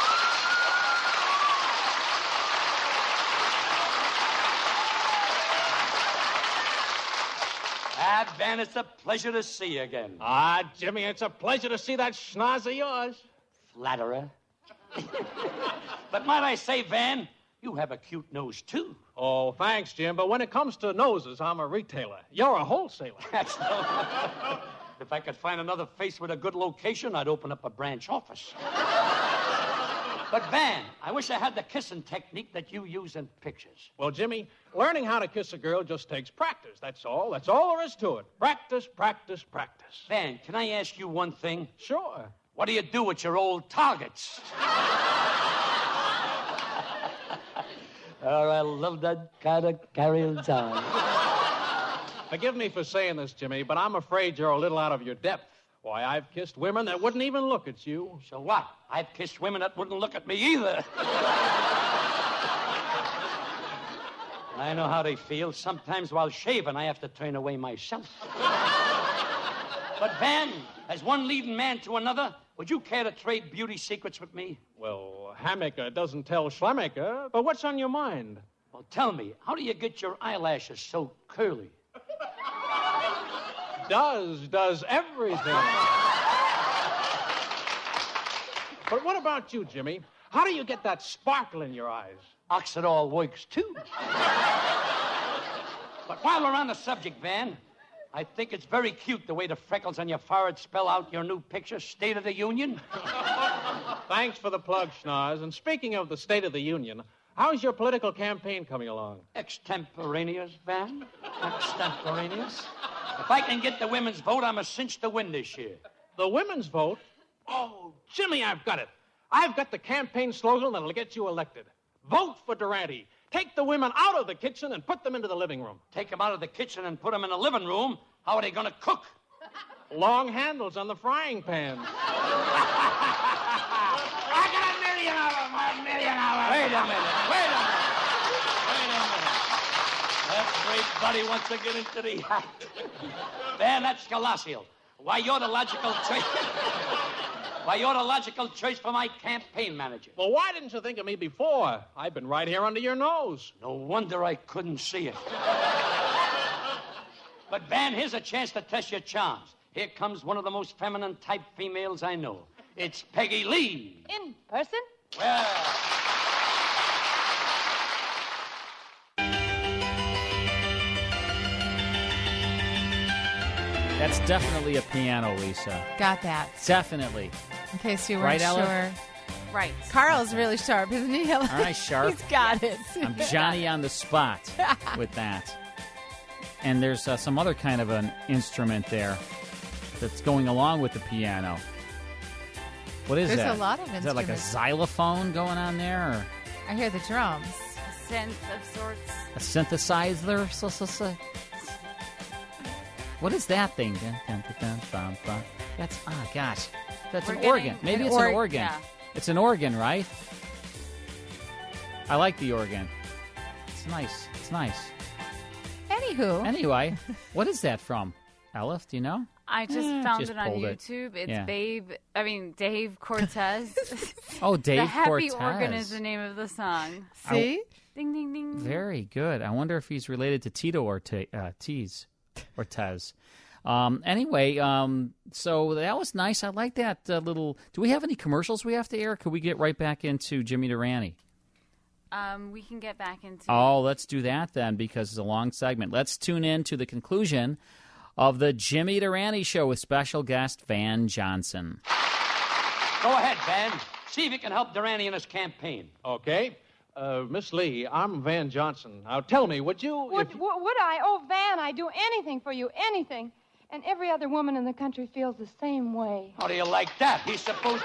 Ah, Van, it's a pleasure to see you again. Ah, Jimmy, it's a pleasure to see that schnoz of yours. Flatterer. But might I say, Van, you have a cute nose, too. Oh, thanks, Jim, but when it comes to noses, I'm a retailer. You're a wholesaler. That's no... If I could find another face with a good location, I'd open up a branch office. But, Van, I wish I had the kissing technique that you use in pictures. Well, Jimmy, learning how to kiss a girl just takes practice. That's all. That's all there is to it. Practice, practice, practice. Van, can I ask you one thing? Sure. What do you do with your old targets? Oh, I love that kind of carry-ons on. Forgive me for saying this, Jimmy, but I'm afraid you're a little out of your depth. Why, I've kissed women that wouldn't even look at you. So what? I've kissed women that wouldn't look at me either. I know how they feel. Sometimes while shaving, I have to turn away myself. But, Van, as one leading man to another, would you care to trade beauty secrets with me? Well, Hammaker doesn't tell Schlemmaker, but what's on your mind? Well, tell me, how do you get your eyelashes so curly? Does, does everything. But what about you, Jimmy? How do you get that sparkle in your eyes? Oxidol works, too. But while we're on the subject, Van, I think it's very cute the way the freckles on your forehead spell out your new picture, State of the Union. Thanks for the plug, Schnoz. And speaking of the State of the Union, how's your political campaign coming along? Extemporaneous, Van. Extemporaneous. If I can get the women's vote, I'm a cinch to win this year. The women's vote? Oh, Jimmy, I've got it. I've got the campaign slogan that'll get you elected. Vote for Durante. Take the women out of the kitchen and put them into the living room. Take them out of the kitchen and put them in the living room? How are they going to cook? Long handles on the frying pans. I got a million of them, a million of them. Wait a minute, wait a minute. Wait a minute. That great buddy wants to get into the act. Van, that's Galasio. Why, you're the logical choice. Why, you're the logical choice for my campaign manager. Well, why didn't you think of me before? I've been right here under your nose. No wonder I couldn't see it. But, Van, here's a chance to test your charms. Here comes one of the most feminine type females I know. It's Peggy Lee. In person? Well... That's definitely a piano, Lisa. Got that. Definitely. In case you Right, weren't Ella? sure. Right. Carl's really sharp, isn't he? All right, sharp. He's got it. I'm Johnny on the spot with that. And there's uh, some other kind of an instrument there that's going along with the piano. What is There's that? a lot of Is that like a instruments. xylophone going on there? Or I hear the drums. A synth of sorts. a synthesizer? So, so, so. What is that thing? Dun, dun, dun, dun, bum, bum. That's, oh, gosh. That's We're an getting organ. Maybe an it's org- an organ. yeah. It's an organ, right? I like the organ. It's nice. It's nice. Anywho. Anyway, what is that from? Elif, do you know? I just Eh, found just it on pulled it. YouTube. It's Yeah. Babe, I mean, Dave Cortez. Oh, Dave The Happy Cortez. Organ is the name of the song. See? Ding, ding, ding. Very good. I wonder if he's related to Tito Orte- uh, Ortiz. Ortez. Um, anyway, um, so that was nice. I like that uh, little... Do we have any commercials we have to air? Could we get right back into Jimmy Durante? Um, we can get back into Oh, let's do that then, because it's a long segment. Let's tune in to the conclusion of the Jimmy Durante Show with special guest Van Johnson. Go ahead, Van. See if you can help Durante in his campaign. Okay. Uh, Miss Lee, I'm Van Johnson. Now, tell me, would you... Would, if- w- would I? Oh, Van, I'd do anything for you, anything. And every other woman in the country feels the same way. How do you like that? He's supposed...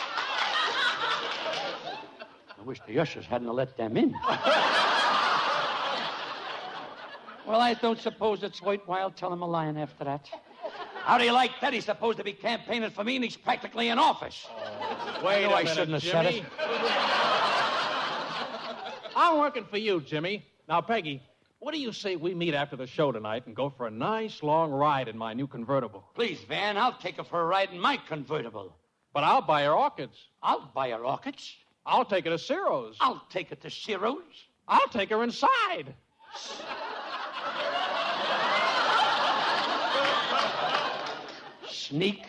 I wish the ushers hadn't let them in. Well, I don't suppose it's worthwhile telling him a line after that. How do you like that? He's supposed to be campaigning for me, and he's practically in office. Wait I know a I minute, shouldn't have said Jimmy. it. I'm working for you, Jimmy. Now, Peggy, what do you say we meet after the show tonight and go for a nice long ride in my new convertible? Please, Van, I'll take her for a ride in my convertible. But I'll buy her orchids. I'll buy her orchids. I'll take her to Ciro's. I'll take her to Ciro's. I'll take her inside. Sneak.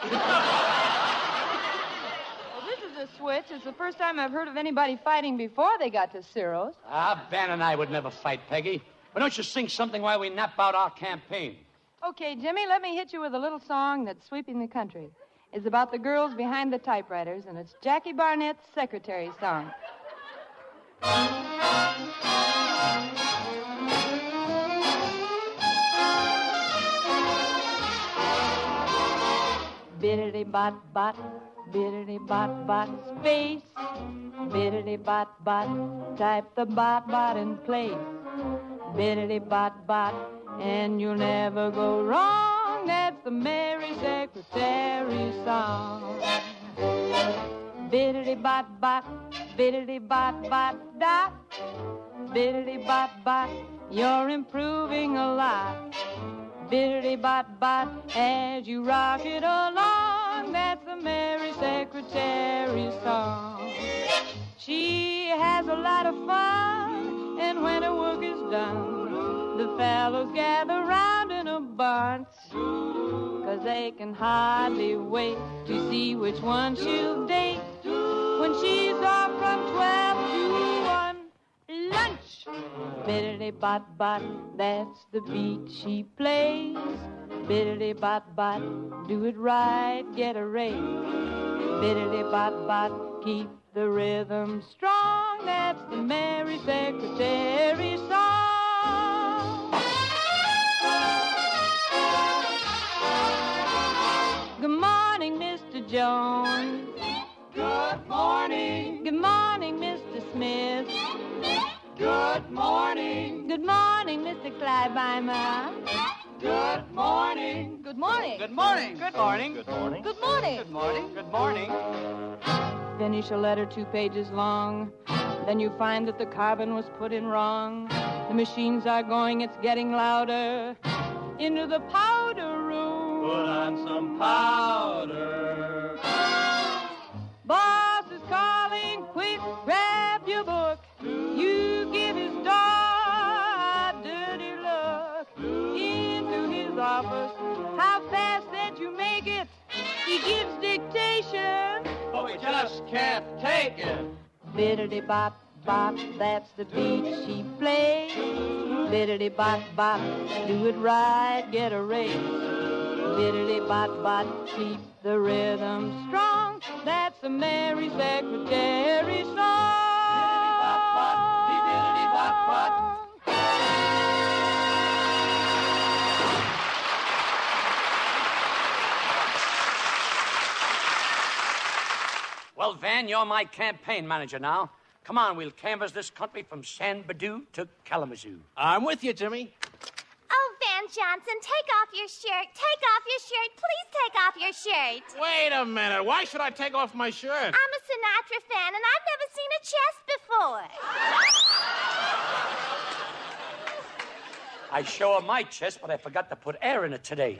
Well, this is a switch. It's the first time I've heard of anybody fighting before they got to Ciro's. Ah, Van and I would never fight, Peggy. Why don't you sing something while we nap out our campaign? Okay, Jimmy, let me hit you with a little song that's sweeping the country. It's about the girls behind the typewriters, and it's Jackie Barnett's Secretary song. Biddity bot bot, biddity bot bot, space. Biddity bot bot, type the bot bot in place. Biddity bot bot, and you'll never go wrong. That's the Mary Secretary song. Biddity bot bot, biddity bot bot dot. Biddity bot bot, you're improving a lot. Biddity bot bot, as you rock it along. That's the Mary Secretary song. She has a lot of fun, and when her work is done, the fellows gather round in a bunch, 'cause they can hardly wait to see which one she'll date when she's off from twelve to one. Lunch! Biddity bot bot, that's the beat she plays. Biddity bot bot, do it right, get a raise. Biddity bot bot, keep the rhythm strong. That's the Mary Secretary song. Good morning, Mister Jones. Good morning. Good morning, Mister Smith. Good morning. Good morning, Mister Kleinbeimer. Good morning. Good morning. Good morning. Good morning. Good morning. Good morning. Good morning. Good morning. Finish a letter two pages long. Then you find that the carbon was put in wrong. The machines are going, it's getting louder. Into the powder room. Put on some powder. take it. He gives dictation, but we just can't take it. Biddity-bop, bop, that's the beat she plays. Biddity-bop, bop, do it right, get a raise. Biddity-bop, bop, keep the rhythm strong. That's a Mary Secretary song. Biddity-bop, bop, biddity-bop, bop. Well, Van, you're my campaign manager now. Come on, we'll canvass this country from San Badoo to Kalamazoo. I'm with you, Jimmy. Oh, Van Johnson, take off your shirt. Take off your shirt. Please take off your shirt. Wait a minute. Why should I take off my shirt? I'm a Sinatra fan, and I've never seen a chest before. I show her my chest, but I forgot to put air in it today.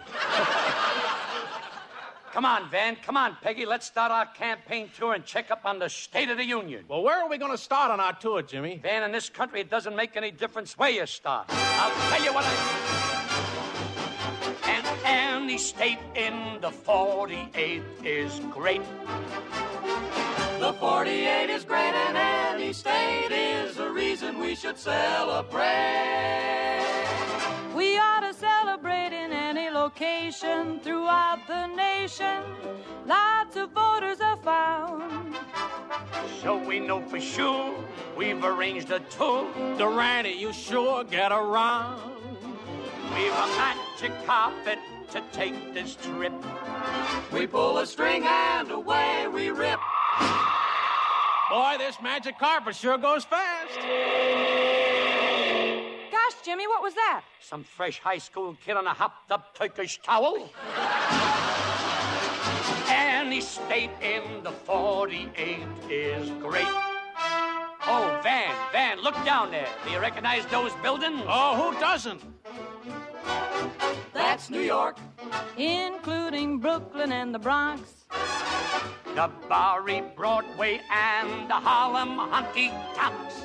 Come on, Van. Come on, Peggy. Let's start our campaign tour and check up on the State of the Union. Well, where are we going to start on our tour, Jimmy? Van, in this country, it doesn't make any difference where you start. I'll tell you what I... And any state in the forty-eighth is great. The forty-eight is great, and any state is a reason we should celebrate. We ought to celebrate in any location throughout the nation. Lots of voters are found. So we know for sure we've arranged a tour. Durante, you sure get around. We've a magic carpet to take this trip. We pull a string and away we rip. Boy, this magic carpet sure goes fast. Gosh, Jimmy, what was that? Some fresh high school kid on a hopped-up Turkish towel. Any state in the forty-eighth is great. Oh, Van, Van, look down there. Do you recognize those buildings? Oh, who doesn't? That's New York. Including Brooklyn and the Bronx. The Bowery, Broadway, and the Harlem honky tonks.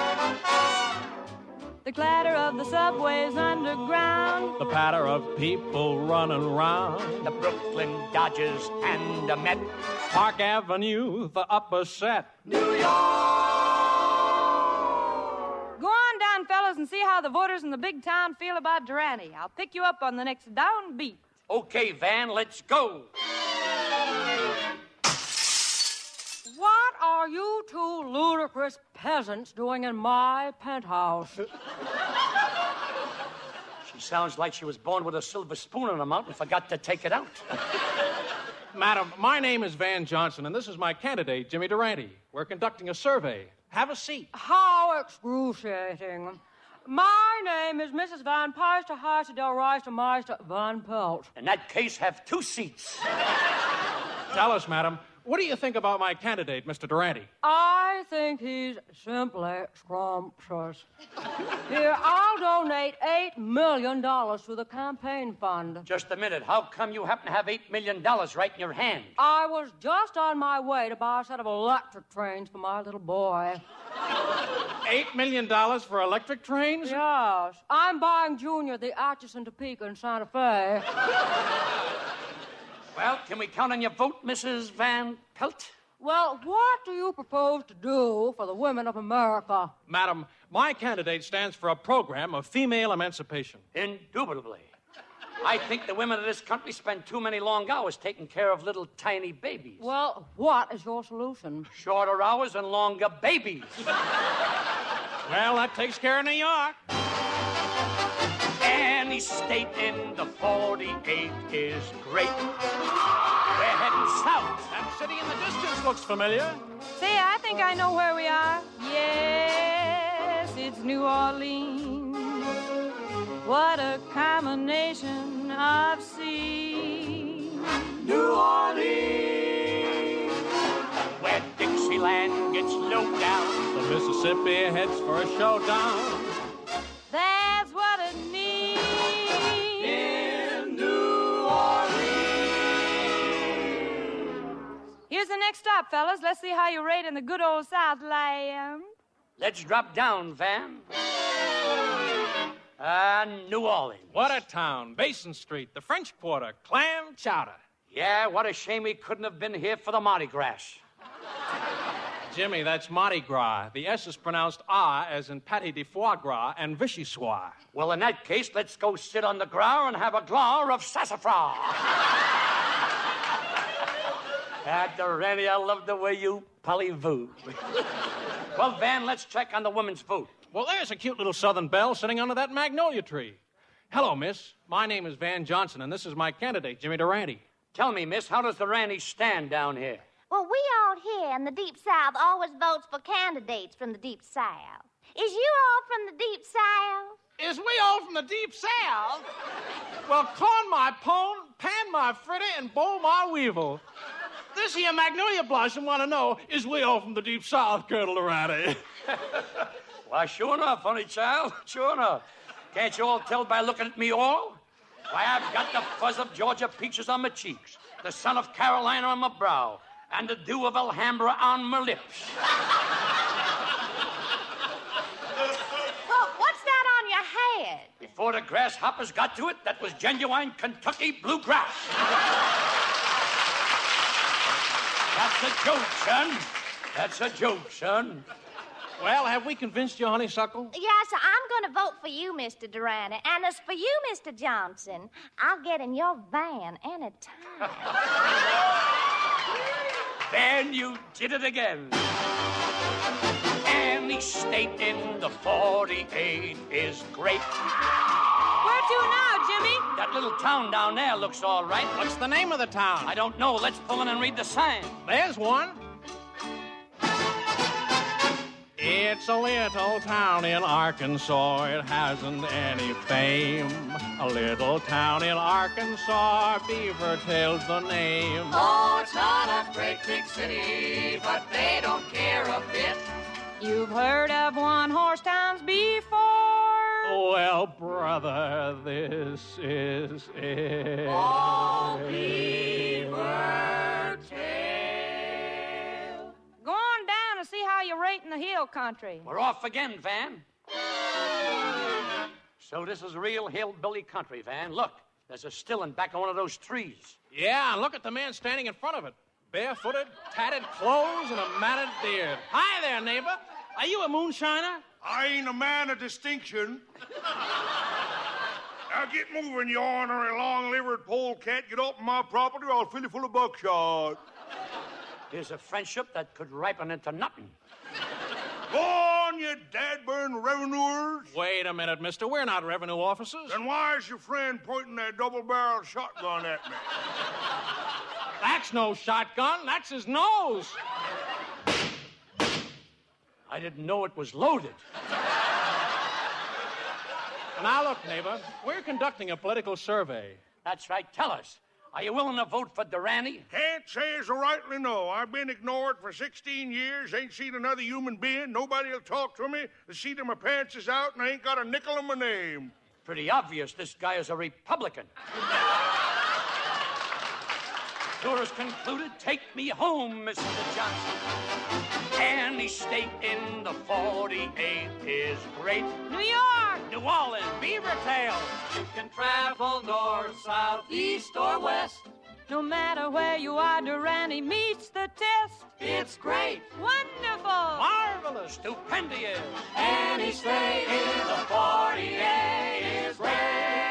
The clatter of the subways underground. The patter of people running around. The Brooklyn Dodgers and the Met. Park Avenue, the Upper Set. New York! Go on down, fellas, and see how the voters in the big town feel about Durante. I'll pick you up on the next downbeat. Okay, Van, let's go. What are you two ludicrous peasants doing in my penthouse? She sounds like she was born with a silver spoon in her mouth and forgot to take it out. Madam, my name is Van Johnson, and this is my candidate, Jimmy Durante. We're conducting a survey. Have a seat. How excruciating. My name is Missus Van Peister Heister Del Reister Meister Van Pelt. In that case, have two seats. Tell us, madam, what do you think about my candidate, Mister Durante? I think he's simply scrumptious. Here, I'll donate eight million dollars to the campaign fund. Just a minute. How come you happen to have eight million dollars right in your hand? I was just on my way to buy a set of electric trains for my little boy. Eight million dollars for electric trains? Yes. I'm buying Junior the Atchison Topeka in Santa Fe. Well, can we count on your vote, Missus Van Pelt? Well, what do you propose to do for the women of America? Madam, my candidate stands for a program of female emancipation. Indubitably. I think the women of this country spend too many long hours taking care of little tiny babies. Well, what is your solution? Shorter hours and longer babies. Well, that takes care of New York. Any state in the forty-eighth is great. We're heading south. That city in the distance looks familiar. See, I think I know where we are. Yes, it's New Orleans. What a combination of scenes. New Orleans, where Dixieland gets low down. The Mississippi heads for a showdown. That's what it means in New Orleans. Here's the next stop, fellas. Let's see how you rate in the good old Southland. Let's drop down, Van. Ah, uh, New Orleans. What a town. Basin Street, the French Quarter, clam chowder. Yeah, what a shame he couldn't have been here for the Mardi Gras. Jimmy, that's Mardi Gras. The S is pronounced ah, as in patty de foie gras and vichyssoise. Well, in that case, let's go sit on the gras and have a glaw of sassafras. Ah, Durante, I love the way you polyvoo. Well, Van, let's check on the women's vote. Well, there's a cute little Southern belle sitting under that magnolia tree. Hello, miss. My name is Van Johnson, and this is my candidate, Jimmy Durante. Tell me, miss, how does Durante stand down here? Well, we out here in the Deep South always votes for candidates from the Deep South. Is you all from the Deep South? Is we all from the Deep South? Well, corn my pone, pan my fritter, and bowl my weevil. This here magnolia blossom want to know, is we all from the Deep South, Colonel Durante? Why, sure enough, honey child, sure enough. Can't you all tell by looking at me all? Why, I've got the fuzz of Georgia peaches on my cheeks, the sun of Carolina on my brow, and the dew of Alhambra on my lips. Well, what's that on your head? Before the grasshoppers got to it, that was genuine Kentucky bluegrass. That's a joke, son. That's a joke, son. Well, have we convinced you, honeysuckle? Yes, I'm going to vote for you, Mister Durante. And as for you, Mister Johnson, I'll get in your van anytime. Van, you did it again. Any state in the forty-eight is great. Where to now, Jimmy? That little town down there looks all right. What's the name of the town? I don't know. Let's pull in and read the sign. There's one. It's a little town in Arkansas. It hasn't any fame. A little town in Arkansas. Beavertail's the name. Oh, it's not a great big city, but they don't care a bit. You've heard of one-horse towns before. Well, brother, this is it. Oh, Beavertail. Go on down and see how you rate in the hill country. We're off again, Van. So this is real hillbilly country, Van. Look, there's a stilling back on one of those trees. Yeah, and look at the man standing in front of it. Barefooted, tatted clothes, and a matted beard. Hi there, neighbor. Are you a moonshiner? I ain't a man of distinction. Now get moving, you ornery long-livered polecat. Get off my property or I'll fill you full of buckshot. Here's a friendship that could ripen into nothing. Go on, you dadburn revenuers. Wait a minute, mister. We're not revenue officers. Then why is your friend pointing that double-barreled shotgun at me? That's no shotgun. That's his nose. I didn't know it was loaded. Now, look, neighbor, we're conducting a political survey. That's right. Tell us. Are you willing to vote for Durante? Can't say as I rightly know. I've been ignored for sixteen years, ain't seen another human being. Nobody'll talk to me. The seat of my pants is out, and I ain't got a nickel in my name. Pretty obvious this guy is a Republican. Tour is concluded. Take me home, Mister Johnson. Any state in the forty-eight is great. New York! New Orleans, Beavertail. You can travel north, south, east, or west. No matter where you are, Durante meets the test. It's great. Wonderful. Marvelous. Stupendous. Any state in the forty-eight is great.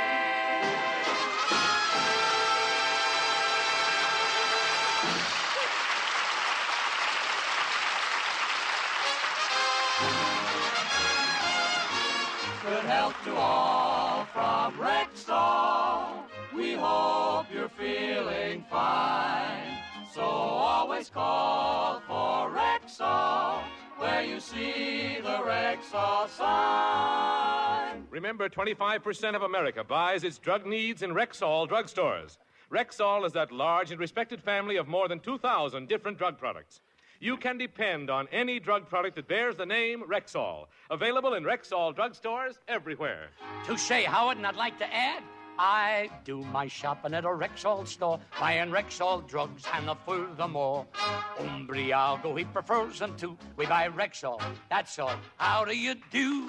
Good health to all from Rexall. We hope you're feeling fine. So always call for Rexall where you see the Rexall sign. Remember, twenty-five percent of America buys its drug needs in Rexall drugstores. Rexall is that large and respected family of more than two thousand different drug products. You can depend on any drug product that bears the name Rexall. Available in Rexall drugstores everywhere. Touché, Howard, and I'd like to add, I do my shopping at a Rexall store, buying Rexall drugs and a furthermore. Umbriago, he prefers them too. We buy Rexall, that's all. How do you do?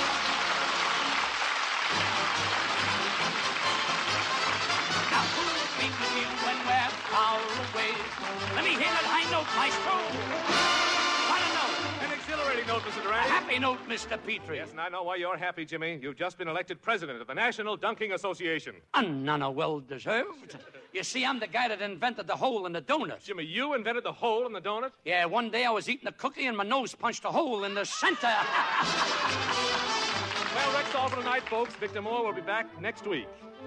Now, who be with you when we're far away. Let me hear that high note, maestro. What a note. An exhilarating note, Mister A Durante. happy note, Mister Petrie. Yes, and I know why you're happy, Jimmy. You've just been elected president of the National Dunking Association. And none are well deserved. You see, I'm the guy that invented the hole in the donut. Jimmy, you invented the hole in the donut? Yeah, one day I was eating a cookie and my nose punched a hole in the center. Well, that's all for tonight, folks. Victor Moore will be back next week.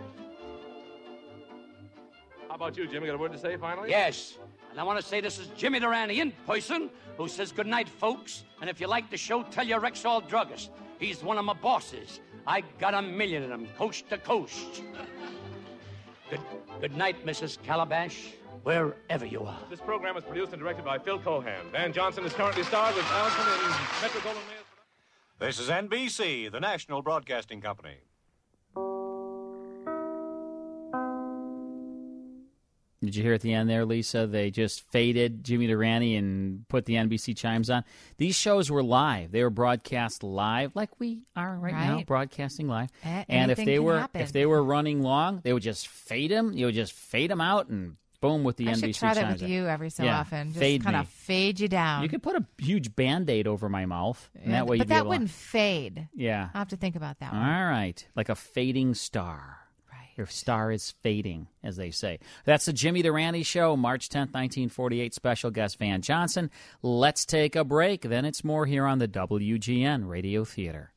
How about you, Jimmy? Got a word to say finally? Yes. And I want to say this is Jimmy Durante in person who says good night, folks. And if you like the show, tell your Rexall druggist. He's one of my bosses. I got a million of them, coast to coast. Good, good night, Missus Calabash, wherever you are. This program is produced and directed by Phil Cohan. Van Johnson is currently starred with Allison in Metro Goldwyn Mayer's. This is N B C, the National Broadcasting Company. Did you hear at the end there, Lisa? They just faded Jimmy Durante and put the N B C chimes on. These shows were live. They were broadcast live, like we are right, Right. now, broadcasting live. A- and if anything they can were happen. if they were running long, they would just fade them. You would just fade them out and boom with the I N B C should try that chimes with on. you every so Yeah, often. Just fade kind me. of fade you down. You could put a huge Band-Aid over my mouth, and Yeah, that way but you'd be that able wouldn't fade. Yeah. I'll have to think about that All one. right. Like a fading star. Right. Your star is fading, as they say. That's the Jimmy Durante Show, March tenth, nineteen forty-eight. Special guest Van Johnson. Let's take a break. Then it's more here on the W G N Radio Theater.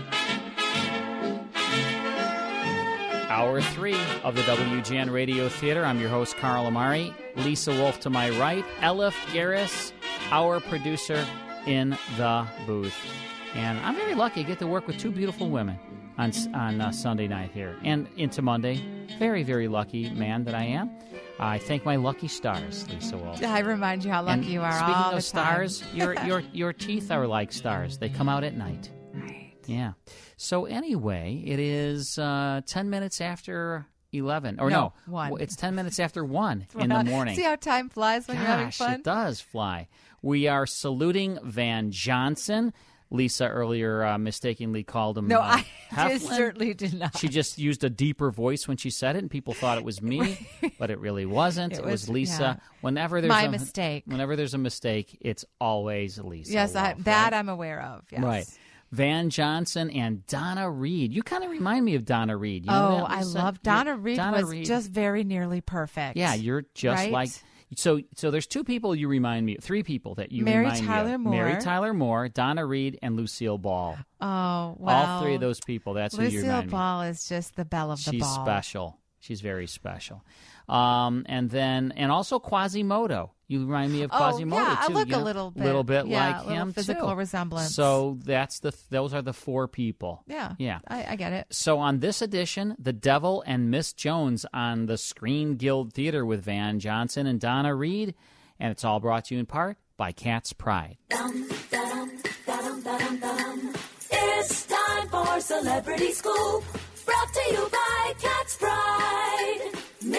Hour three of the W G N Radio Theater. I'm your host, Carl Amari. Lisa Wolf to my right. Elif Garris, our producer, in the booth. And I'm very lucky to get to work with two beautiful women on on uh, Sunday night here and into Monday. Very, very lucky man that I am. I thank my lucky stars, Lisa Wolf. I remind you how lucky And you are speaking all of the stars, time. your your your teeth are like stars. They come out at night. Right. Yeah. So anyway, it is uh, ten minutes after eleven. Or No, no, one. it's ten minutes after one in the morning. See how time flies when you're having Gosh, fun? it does fly. We are saluting Van Johnson. Lisa earlier uh, mistakenly called him No, uh, I just Heflin. certainly did not. She just used a deeper voice when she said it, and people thought it was me, but it really wasn't. It It, was, was- Lisa. yeah. Whenever there's My a mistake. Whenever there's a mistake, it's always Lisa. Yes, I, Wolf, that right? I'm aware of. Yes. Right. Van Johnson and Donna Reed. You kind of remind me of Donna Reed. You know Oh, that, I Lisa? love Donna Reed. Donna was Reed. just very nearly perfect. Yeah, you're just Right? like so. So there's two people you remind me, three people that you Mary remind me Tyler of. Moore. Mary Tyler Moore, Donna Reed, and Lucille Ball. Oh, well. All three of those people. That's who you Lucille remind me. Ball is just the belle of the She's ball. special. She's very special. Um, and then and also Quasimodo. You remind me of Oh, Quasimodo yeah, I too. look you a know? little bit. little bit Yeah, like a little him physical too. resemblance. So that's the those are the four people. Yeah. Yeah. I, I get it. So on this edition, The Devil and Miss Jones on the Screen Guild Theater with Van Johnson and Donna Reed, and it's all brought to you in part by Cat's Pride. Dum, da-dum, da-dum, da-dum, da-dum. It's time for Celebrity Scoop, brought to you by Cat's Pride.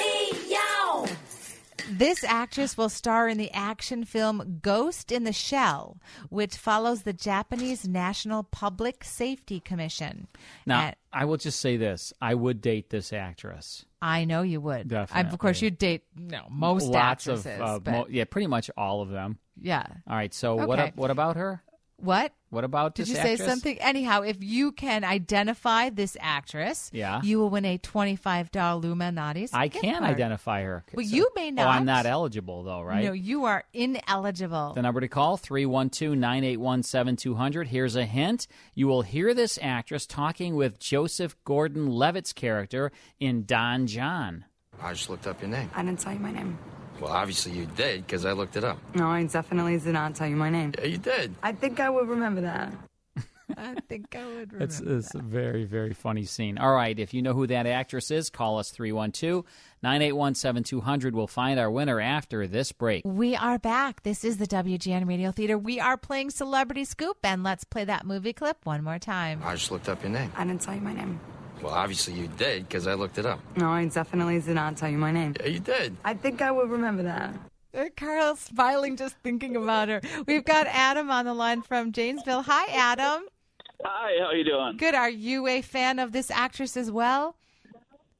Meow. This actress will star in the action film Ghost in the Shell, which follows the Japanese National Public Safety Commission. Now, And I will just say this. I would date this actress. I know you would. I, Definitely. of course, you'd date no most Lots actresses. of, uh, but mo- yeah, pretty much all of them. yeah. All right, so what Okay. up, what about her? What? What about Did this you say actress? something? Anyhow, if you can identify this actress, Yeah. you will win a twenty-five dollars Illuminati's I gift can card. identify her. Well, you may not. Oh, I'm not eligible, though, right? No, you are ineligible. The number to call, three one two, nine eight one, seven two zero zero. Here's a hint. You will hear this actress talking with Joseph Gordon-Levitt's character in Don John. I just looked up your name. I didn't tell you my name. Well, obviously you did, because I looked it up. No, I definitely did not tell you my name. Yeah, you did. I think I would remember that. I think I would remember. It's, it's a very, very funny scene. All right, if you know who that actress is, call us three one two, nine eight one, seven two zero zero. We'll find our winner after this break. We are back. This is the W G N Radio Theater. We are playing Celebrity Scoop, and let's play that movie clip one more time. I just looked up your name. I didn't tell you my name. Well, obviously you did, because I looked it up. No, I definitely did not tell you my name. Yeah, you did. I think I would remember that. Uh, Carl's smiling just thinking about her. We've got Adam on the line from Janesville. Hi, Adam. Hi, how you doing? Good. Are you a fan of this actress as well?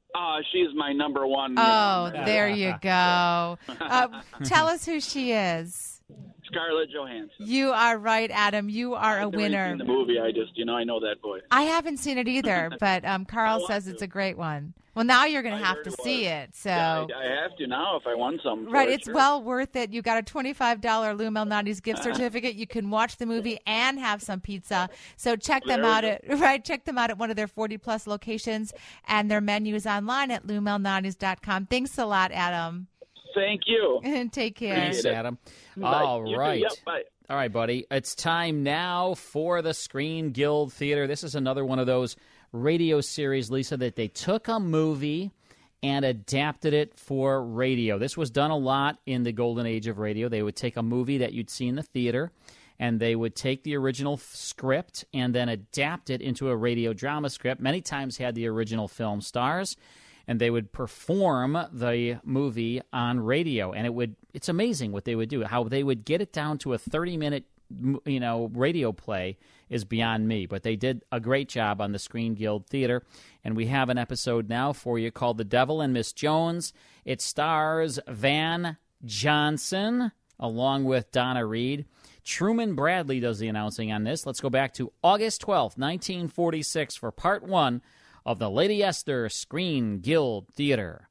Uh, she's my number one. Oh, there you go. Uh, tell us who she is. Scarlett Johansson. You are right, Adam. You are a I've never winner. seen the movie, I just, you know, I know that voice. I haven't seen it either, but um, Carl says it's a great one. Well, now you're going to have to see it. So Yeah, I, I have to now if I want some. Right, for it's sure. well worth it. You got a twenty-five dollars Lou Malnati's gift certificate. You can watch the movie and have some pizza. So check them There we out go. at right. Check them out at one of their forty plus locations, and their menu is online at lou malnati's dot com. Thanks a lot, Adam. Thank you. And take care. Thanks, Adam. Bye. All You too. right. Yep, bye. All right, buddy. It's time now for the Screen Guild Theater. This is another one of those radio series, Lisa, that they took a movie and adapted it for radio. This was done a lot in the golden age of radio. They would take a movie that you'd see in the theater, and they would take the original f- script and then adapt it into a radio drama script. Many times had the original film stars, and they would perform the movie on radio. And it would it's amazing what they would do. How they would get it down to a thirty-minute you know, radio play is beyond me. But they did a great job on the Screen Guild Theater. And we have an episode now for you called The Devil and Miss Jones. It stars Van Johnson along with Donna Reed. Truman Bradley does the announcing on this. Let's go back to August twelfth, nineteen forty-six for part one of the Lady Esther Screen Guild Theater.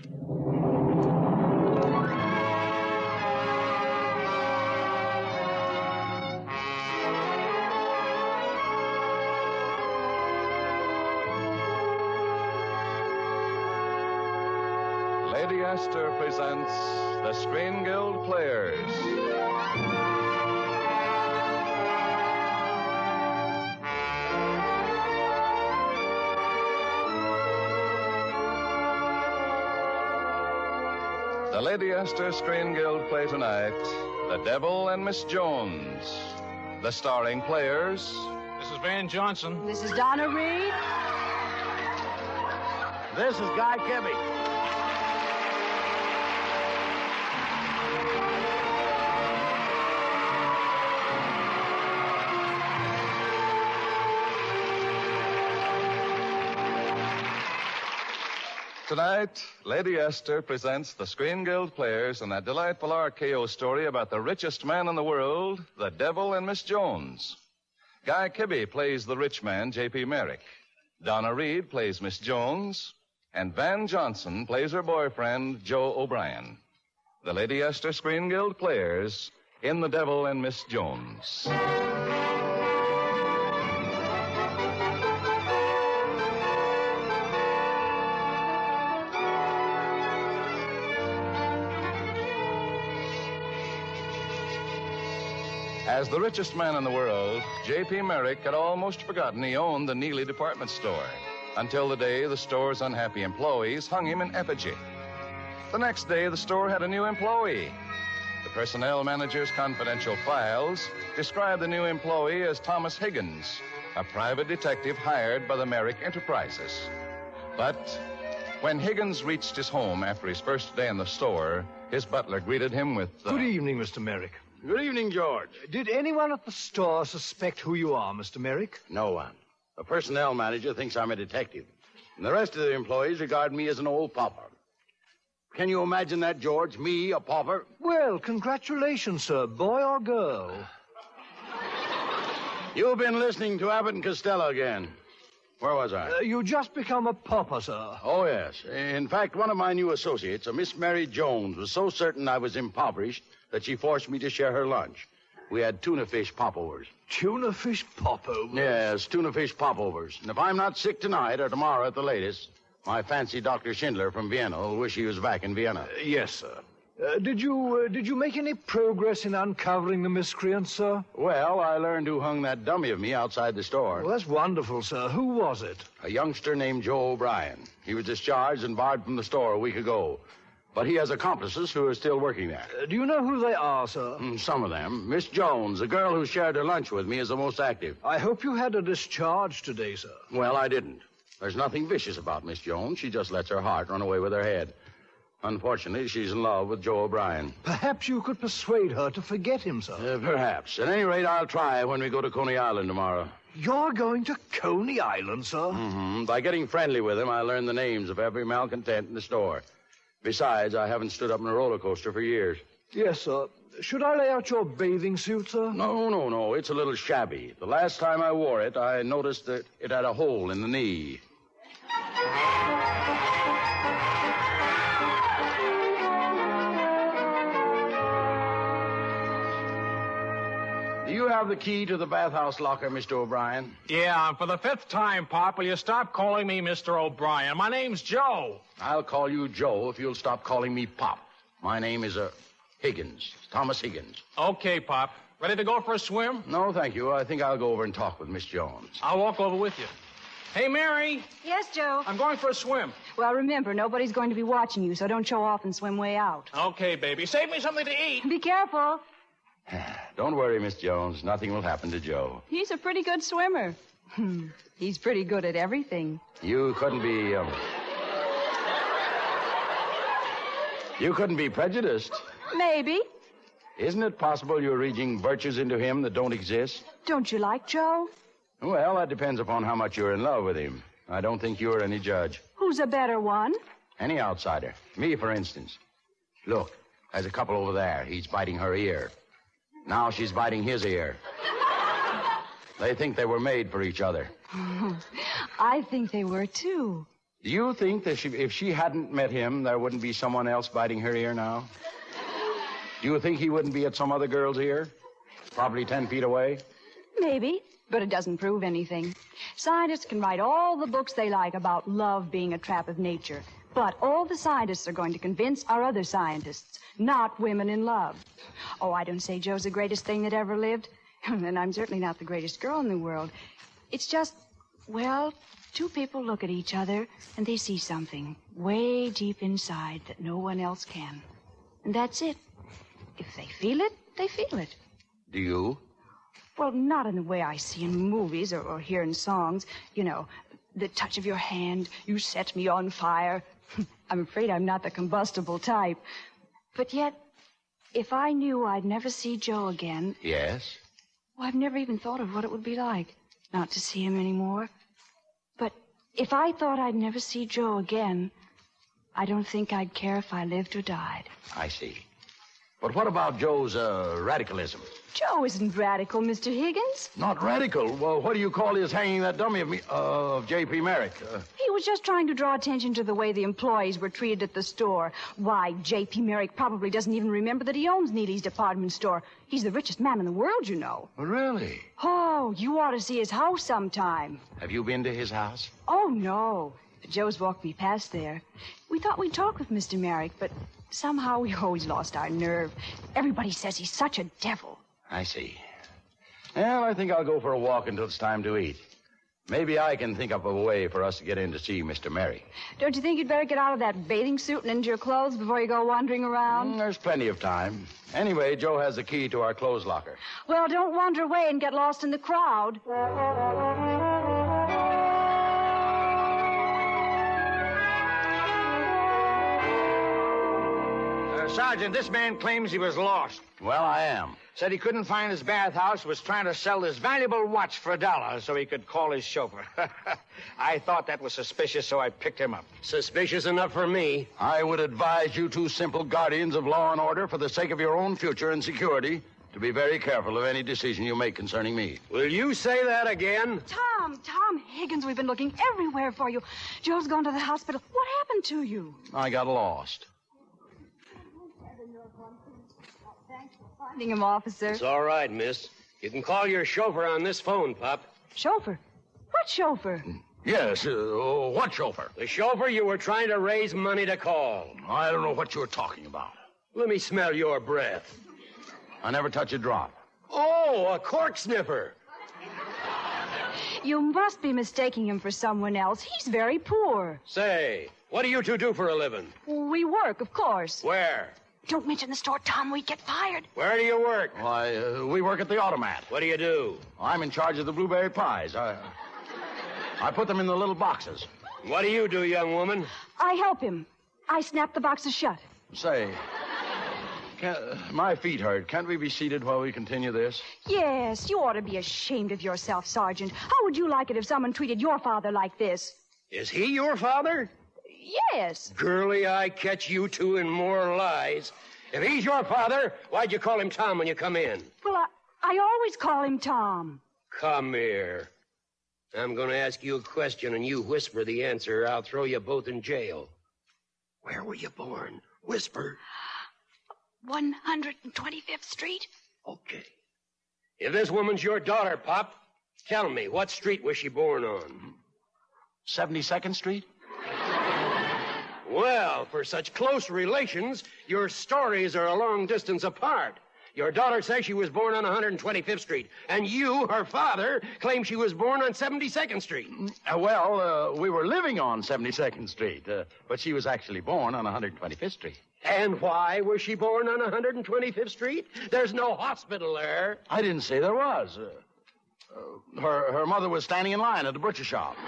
Lady Esther presents the Screen Guild Players. The Lady Esther Screen Guild play tonight, The Devil and Miss Jones. The starring players... This is Van Johnson. This is Donna Reed. This is Guy Kibbe. Tonight, Lady Esther presents the Screen Guild Players in that delightful R K O story about the richest man in the world, the Devil and Miss Jones. Guy Kibbe plays the rich man, J P Merrick. Donna Reed plays Miss Jones. And Van Johnson plays her boyfriend, Joe O'Brien. The Lady Esther Screen Guild Players in The Devil and Miss Jones. As the richest man in the world, J P Merrick had almost forgotten he owned the Neely department store until the day the store's unhappy employees hung him in effigy. The next day, the store had a new employee. The personnel manager's confidential files described the new employee as Thomas Higgins, a private detective hired by the Merrick Enterprises. But when Higgins reached his home after his first day in the store, his butler greeted him with... Uh, Good evening, Mister Merrick. Good evening, George. Did anyone at the store suspect who you are, Mister Merrick? No one. The personnel manager thinks I'm a detective, and the rest of the employees regard me as an old pauper. Can you imagine that, George? Me, a pauper? Well, congratulations, sir. Boy or girl? You've been listening to Abbott and Costello again. Where was I? Uh, you just become a pauper, sir. Oh, yes. In fact, one of my new associates, a Miss Mary Jones, was so certain I was impoverished that she forced me to share her lunch. We had tuna fish popovers. Tuna fish popovers? Yes, tuna fish popovers. And if I'm not sick tonight or tomorrow at the latest, my fancy Doctor Schindler from Vienna will wish he was back in Vienna. Uh, yes, sir. Uh, did you uh, did you make any progress in uncovering the miscreant, sir? Well, I learned who hung that dummy of me outside the store. Well, that's wonderful, sir. Who was it? A youngster named Joe O'Brien. He was discharged and barred from the store a week ago. But he has accomplices who are still working there. Uh, do you know who they are, sir? Mm, some of them. Miss Jones, the girl who shared her lunch with me, is the most active. I hope you had a discharge today, sir. Well, I didn't. There's nothing vicious about Miss Jones. She just lets her heart run away with her head. Unfortunately, she's in love with Joe O'Brien. Perhaps you could persuade her to forget him, sir. Uh, perhaps. At any rate, I'll try when we go to Coney Island tomorrow. You're going to Coney Island, sir? Mm-hmm. By getting friendly with him, I learned the names of every malcontent in the store. Besides, I haven't stood up in a roller coaster for years. Yes, sir. Should I lay out your bathing suit, sir? No, no, no. It's a little shabby. The last time I wore it, I noticed that it had a hole in the knee. Do you have the key to the bathhouse locker, Mister O'Brien? Yeah, and for the fifth time, Pop, will you stop calling me Mister O'Brien? My name's Joe. I'll call you Joe if you'll stop calling me Pop. My name is, uh, Higgins, Thomas Higgins. Okay, Pop. Ready to go for a swim? No, thank you. I think I'll go over and talk with Miss Jones. I'll walk over with you. Hey, Mary. Yes, Joe? I'm going for a swim. Well, remember, nobody's going to be watching you, so don't show off and swim way out. Okay, baby. Save me something to eat. Be careful. Don't worry, Miss Jones. Nothing will happen to Joe. He's a pretty good swimmer. He's pretty good at everything. You couldn't be, um... You couldn't be prejudiced. Maybe. Isn't it possible you're reading virtues into him that don't exist? Don't you like Joe? Well, that depends upon how much you're in love with him. I don't think you're any judge. Who's a better one? Any outsider. Me, for instance. Look, there's a couple over there. He's biting her ear. Now she's biting his ear. They think they were made for each other. I think they were, too. Do you think that she, if she hadn't met him, there wouldn't be someone else biting her ear now? Do you think he wouldn't be at some other girl's ear? Probably ten feet away? Maybe, but it doesn't prove anything. Scientists can write all the books they like about love being a trap of nature. But all the scientists are going to convince our other scientists, not women in love. Oh, I don't say Joe's the greatest thing that ever lived. And I'm certainly not the greatest girl in the world. It's just, well, two people look at each other and they see something way deep inside that no one else can. And that's it. If they feel it, they feel it. Do you? Well, not in the way I see in movies or, or hear in songs. You know, the touch of your hand, you set me on fire. I'm afraid I'm not the combustible type. But yet, if I knew I'd never see Joe again... Yes? Well, I've never even thought of what it would be like not to see him anymore. But if I thought I'd never see Joe again, I don't think I'd care if I lived or died. I see. But what about Joe's, uh, radicalism? Joe isn't radical, Mister Higgins. Not radical? Well, what do you call his hanging that dummy of me, uh, of J P Merrick? Uh, He was just trying to draw attention to the way the employees were treated at the store. Why, J P Merrick probably doesn't even remember that he owns Neely's department store. He's the richest man in the world, you know. really? Oh, you ought to see his house sometime. Have you been to his house? Oh, no. Joe's walked me past there. We thought we'd talk with Mister Merrick, but somehow we always lost our nerve. Everybody says he's such a devil. I see. Well, I think I'll go for a walk until it's time to eat. Maybe I can think up a way for us to get in to see Mister Merrick. Don't you think you'd better get out of that bathing suit and into your clothes before you go wandering around? Mm, there's plenty of time. Anyway, Joe has the key to our clothes locker. Well, don't wander away and get lost in the crowd. Uh, Sergeant, this man claims he was lost. Well, I am. Said he couldn't find his bathhouse, was trying to sell his valuable watch for a dollar so he could call his chauffeur. I thought that was suspicious, so I picked him up. Suspicious enough for me. I would advise you two simple guardians of law and order, for the sake of your own future and security, to be very careful of any decision you make concerning me. Will you say that again? Tom, Tom Higgins, we've been looking everywhere for you. Joe's gone to the hospital. What happened to you? I got lost. Finding him, officer. It's all right, miss. You can call your chauffeur on this phone, Pop. Chauffeur? What chauffeur? Yes, uh, what chauffeur? The chauffeur you were trying to raise money to call. I don't know what you're talking about. Let me smell your breath. I never touch a drop. Oh, a cork sniffer. You must be mistaking him for someone else. He's very poor. Say, what do you two do for a living? We work, of course. Where? Don't mention the store, Tom. We get fired. Where do you work? Why, uh, we work at the automat. What do you do? I'm in charge of the blueberry pies. I, I put them in the little boxes. What do you do, young woman? I help him. I snap the boxes shut. Say, Can, my feet hurt. Can't we be seated while we continue this? Yes, you ought to be ashamed of yourself, Sergeant. How would you like it if someone treated your father like this? Is he your father? Yes. Girlie, I catch you two in more lies. If he's your father, why'd you call him Tom when you come in? Well, I, I always call him Tom. Come here. I'm going to ask you a question, and you whisper the answer. I'll throw you both in jail. Where were you born? Whisper. one hundred twenty-fifth Street? Okay. If this woman's your daughter, Pop, tell me, what street was she born on? seventy-second Street? Well, for such close relations, your stories are a long distance apart. Your daughter says she was born on one hundred twenty-fifth Street, and you, her father, claim she was born on seventy-second Street. Uh, well, uh, we were living on seventy-second Street, uh, but she was actually born on one hundred twenty-fifth Street. And why was she born on one hundred twenty-fifth Street? There's no hospital there. I didn't say there was. Uh, uh, her, her mother was standing in line at the butcher shop.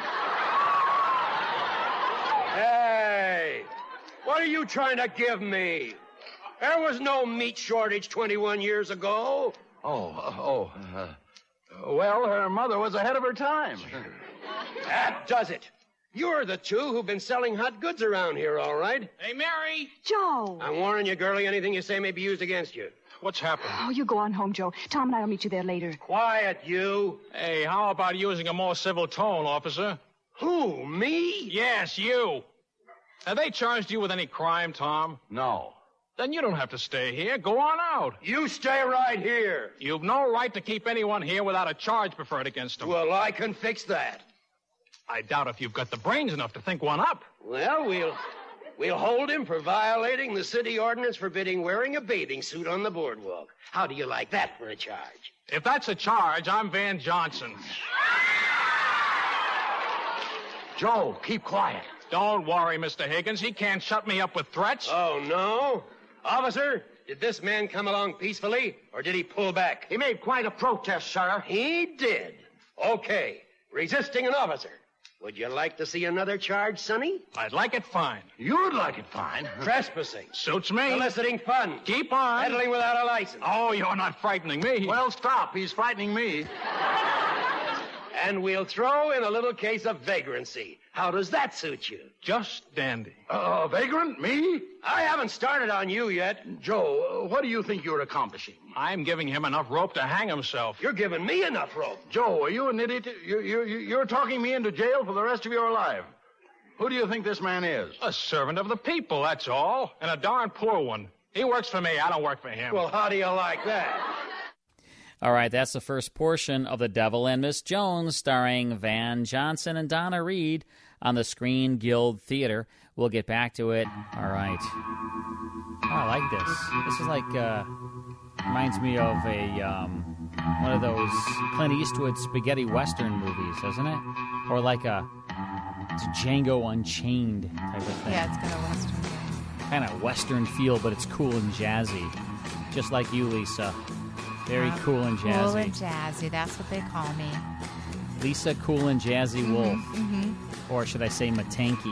Hey, what are you trying to give me? There was no meat shortage twenty-one years ago. Oh, uh, oh. Uh, well, her mother was ahead of her time. That does it. You're the two who've been selling hot goods around here, all right? Hey, Mary. Joe. I'm warning you, girlie, anything you say may be used against you. What's happened? Oh, you go on home, Joe. Tom and I will meet you there later. Quiet, you. Hey, how about using a more civil tone, officer? Who, me? Yes, you. Have they charged you with any crime, Tom? No. Then you don't have to stay here. Go on out. You stay right here. You've no right to keep anyone here without a charge preferred against them. Well, I can fix that. I doubt if you've got the brains enough to think one up. Well, we'll we'll hold him for violating the city ordinance forbidding wearing a bathing suit on the boardwalk. How do you like that for a charge? If that's a charge, I'm Van Johnson. Joe, keep quiet. Don't worry, Mister Higgins. He can't shut me up with threats. Oh, no? Officer, did this man come along peacefully, or did he pull back? He made quite a protest, sir. He did. Okay. Resisting an officer. Would you like to see another charge, Sonny? I'd like it fine. You'd like it fine. Trespassing. Suits me. Soliciting fun. Keep on. Meddling without a license. Oh, you're not frightening me. Well, stop. He's frightening me. And we'll throw in a little case of vagrancy. How does that suit you? Just dandy. Uh, vagrant? Me? I haven't started on you yet. Joe, uh, what do you think you're accomplishing? I'm giving him enough rope to hang himself. You're giving me enough rope. Joe, are you an idiot? You, you, you're talking me into jail for the rest of your life. Who do you think this man is? A servant of the people, that's all. And a darn poor one. He works for me. I don't work for him. Well, how do you like that? All right, that's the first portion of The Devil and Miss Jones, starring Van Johnson and Donna Reed on the Screen Guild Theater. We'll get back to it. All right. Oh, I like this. This is like, uh, reminds me of a, um, one of those Clint Eastwood spaghetti western movies, doesn't it? Or like a, it's a Django Unchained type of thing. Yeah, it's got a western. Kind of western feel, but it's cool and jazzy. Just like you, Lisa. Very um, cool and jazzy. Cool and jazzy, that's what they call me. Lisa Cool and Jazzy Mm-hmm, Wolf. Mm-hmm. Or should I say Matanky?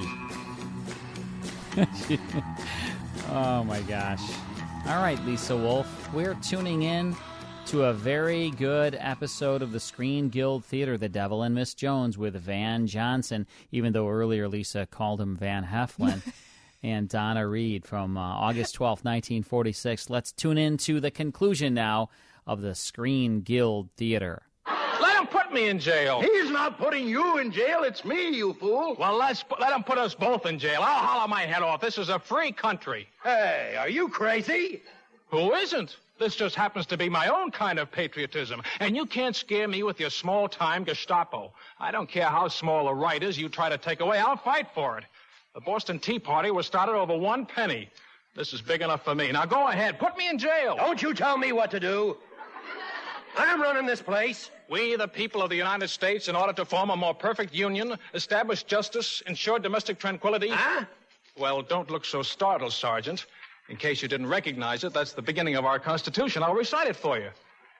Oh, my gosh. All right, Lisa Wolf. We're tuning in to a very good episode of the Screen Guild Theater, The Devil and Miss Jones, with Van Johnson, even though earlier Lisa called him Van Heflin, and Donna Reed from uh, August twelfth, nineteen forty-six. Let's tune in to the conclusion now of the Screen Guild Theater. Let him put me in jail. He's not putting you in jail. It's me, you fool. Well, let's let him put us both in jail. I'll holler my head off. This is a free country. Hey, are you crazy? Who isn't? This just happens to be my own kind of patriotism. And you can't scare me with your small-time Gestapo. I don't care how small a right is you try to take away. I'll fight for it. The Boston Tea Party was started over one penny. This is big enough for me. Now go ahead. Put me in jail. Don't you tell me what to do. I'm running this place. We, the people of the United States, in order to form a more perfect union, establish justice, ensure domestic tranquility. Huh? Well, don't look so startled, Sergeant. In case you didn't recognize it, that's the beginning of our Constitution. I'll recite it for you.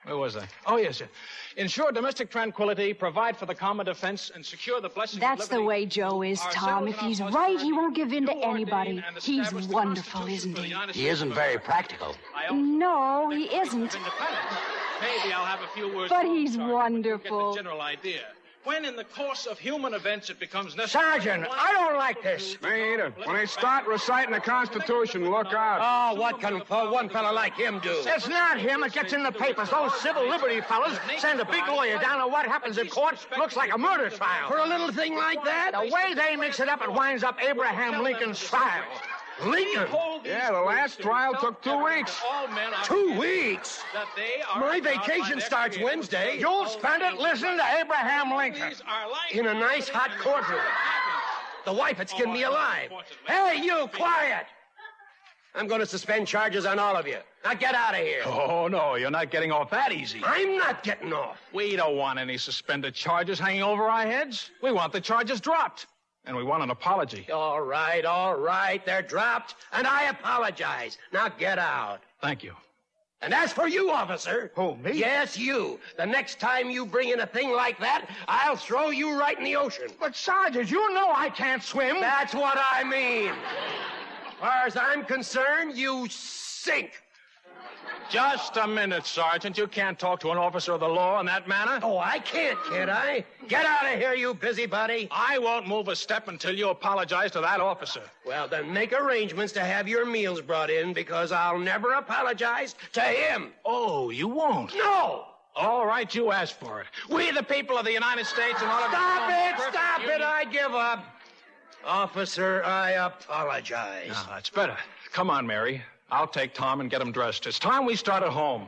Where was I? Oh, yes, sir. Ensure domestic tranquility, provide for the common defense, and secure the blessings That's of liberty. the way Joe is, Tom. If he's right, he won't give in to anybody. He's wonderful, isn't he? He isn't very practical. No, he isn't. Maybe I'll have a few words. But with he's Sergeant, wonderful. To get the general idea. When in the course of human events it becomes necessary... Sergeant, I don't like this. Me either. When they start reciting the Constitution, look out. Oh, what can uh, one fella like him do? It's not him. It gets in the papers. Those civil liberty fellas send a big lawyer down, and what happens in court looks like a murder trial. For a little thing like that? The way they mix it up, it winds up Abraham Lincoln's trial. Lincoln? Yeah, the last trial took two weeks. Two weeks? My vacation starts Wednesday. You'll spend it listening to Abraham Lincoln. In a nice hot courtroom. The wife had skinned me alive. Hey, you, quiet! I'm going to suspend charges on all of you. Now get out of here. Oh, no, you're not getting off that easy. I'm not getting off. We don't want any suspended charges hanging over our heads. We want the charges dropped. And we want an apology. All right, all right. They're dropped, and I apologize. Now get out. Thank you. And as for you, officer. Who, me? Yes, you. The next time you bring in a thing like that, I'll throw you right in the ocean. But, Sergeant, you know I can't swim. That's what I mean. As far as I'm concerned, you sink. Just a minute, Sergeant. You can't talk to an officer of the law in that manner. Oh, I can't, can't I? Get out of here, you busybody. I won't move a step until you apologize to that officer. Well, then make arrangements to have your meals brought in, because I'll never apologize to him. Oh, you won't? No! All right, you asked for it. We, the people of the United States and all of... Stop it! Stop it! I give up. Officer, I apologize. No, that's better. Come on, Mary. I'll take Tom and get him dressed. It's time we started home.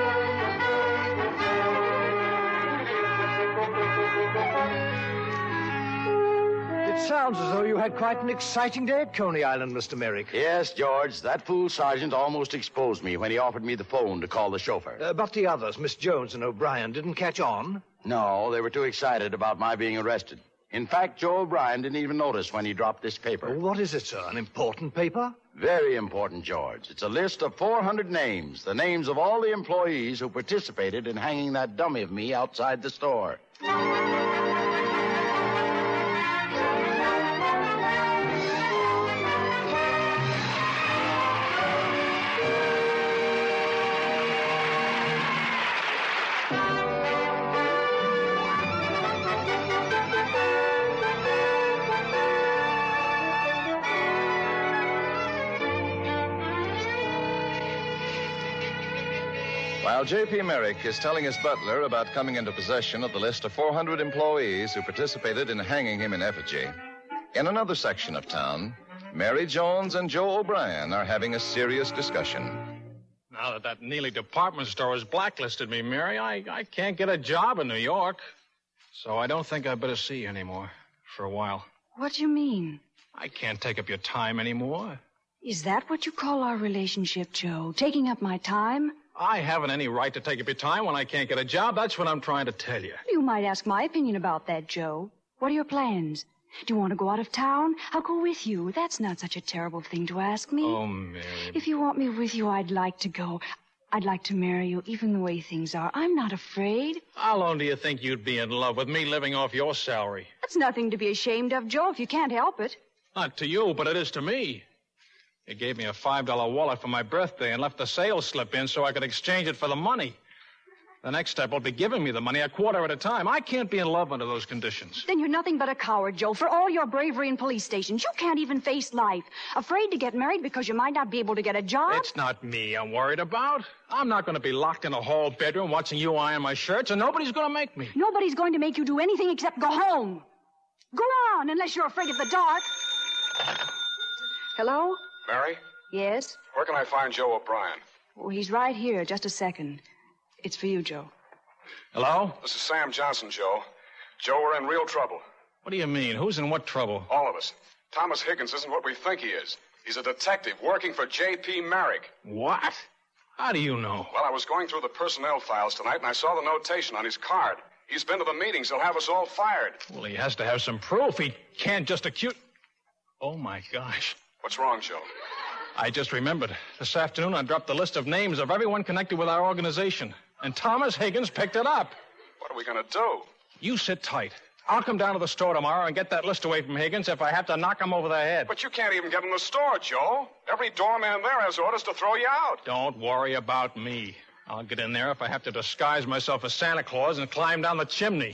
It sounds as though you had quite an exciting day at Coney Island, Mister Merrick. Yes, George. That fool sergeant almost exposed me when he offered me the phone to call the chauffeur. Uh, but the others, Miss Jones and O'Brien, didn't catch on? No, they were too excited about my being arrested. In fact, Joe O'Brien didn't even notice when he dropped this paper. Well, what is it, sir? An important paper? Very important, George. It's a list of four hundred names, the names of all the employees who participated in hanging that dummy of me outside the store. While J P. Merrick is telling his butler about coming into possession of the list of four hundred employees who participated in hanging him in effigy, in another section of town, Mary Jones and Joe O'Brien are having a serious discussion. Now that that Neely department store has blacklisted me, Mary, I, I can't get a job in New York. So I don't think I better see you anymore for a while. What do you mean? I can't take up your time anymore. Is that what you call our relationship, Joe? Taking up my time? I haven't any right to take up your time when I can't get a job. That's what I'm trying to tell you. You might ask my opinion about that, Joe. What are your plans? Do you want to go out of town? I'll go with you. That's not such a terrible thing to ask me. Oh, Mary. If you want me with you, I'd like to go. I'd like to marry you, even the way things are. I'm not afraid. How long do you think you'd be in love with me living off your salary? That's nothing to be ashamed of, Joe, if you can't help it. Not to you, but it is to me. You gave me a five dollar wallet for my birthday and left the sales slip in so I could exchange it for the money. The next step will be giving me the money a quarter at a time. I can't be in love under those conditions. Then you're nothing but a coward, Joe. For all your bravery in police stations, you can't even face life. Afraid to get married because you might not be able to get a job? It's not me I'm worried about. I'm not going to be locked in a hall bedroom watching you iron my shirts, and nobody's going to make me. Nobody's going to make you do anything except go home. Go on, unless you're afraid of the dark. Hello? Mary? Yes? Where can I find Joe O'Brien? Oh, he's right here. Just a second. It's for you, Joe. Hello? This is Sam Johnson, Joe. Joe, we're in real trouble. What do you mean? Who's in what trouble? All of us. Thomas Higgins isn't what we think he is. He's a detective working for J P. Merrick. What? How do you know? Well, I was going through the personnel files tonight, and I saw the notation on his card. He's been to the meetings. He'll have us all fired. Well, he has to have some proof. He can't just accuse... Oh, my gosh. What's wrong, Joe? I just remembered. This afternoon, I dropped the list of names of everyone connected with our organization. and Thomas Higgins picked it up. What are we going to do? You sit tight. I'll come down to the store tomorrow and get that list away from Higgins if I have to knock him over the head. But you can't even get in the store, Joe. Every doorman there has orders to throw you out. Don't worry about me. I'll get in there if I have to disguise myself as Santa Claus and climb down the chimney.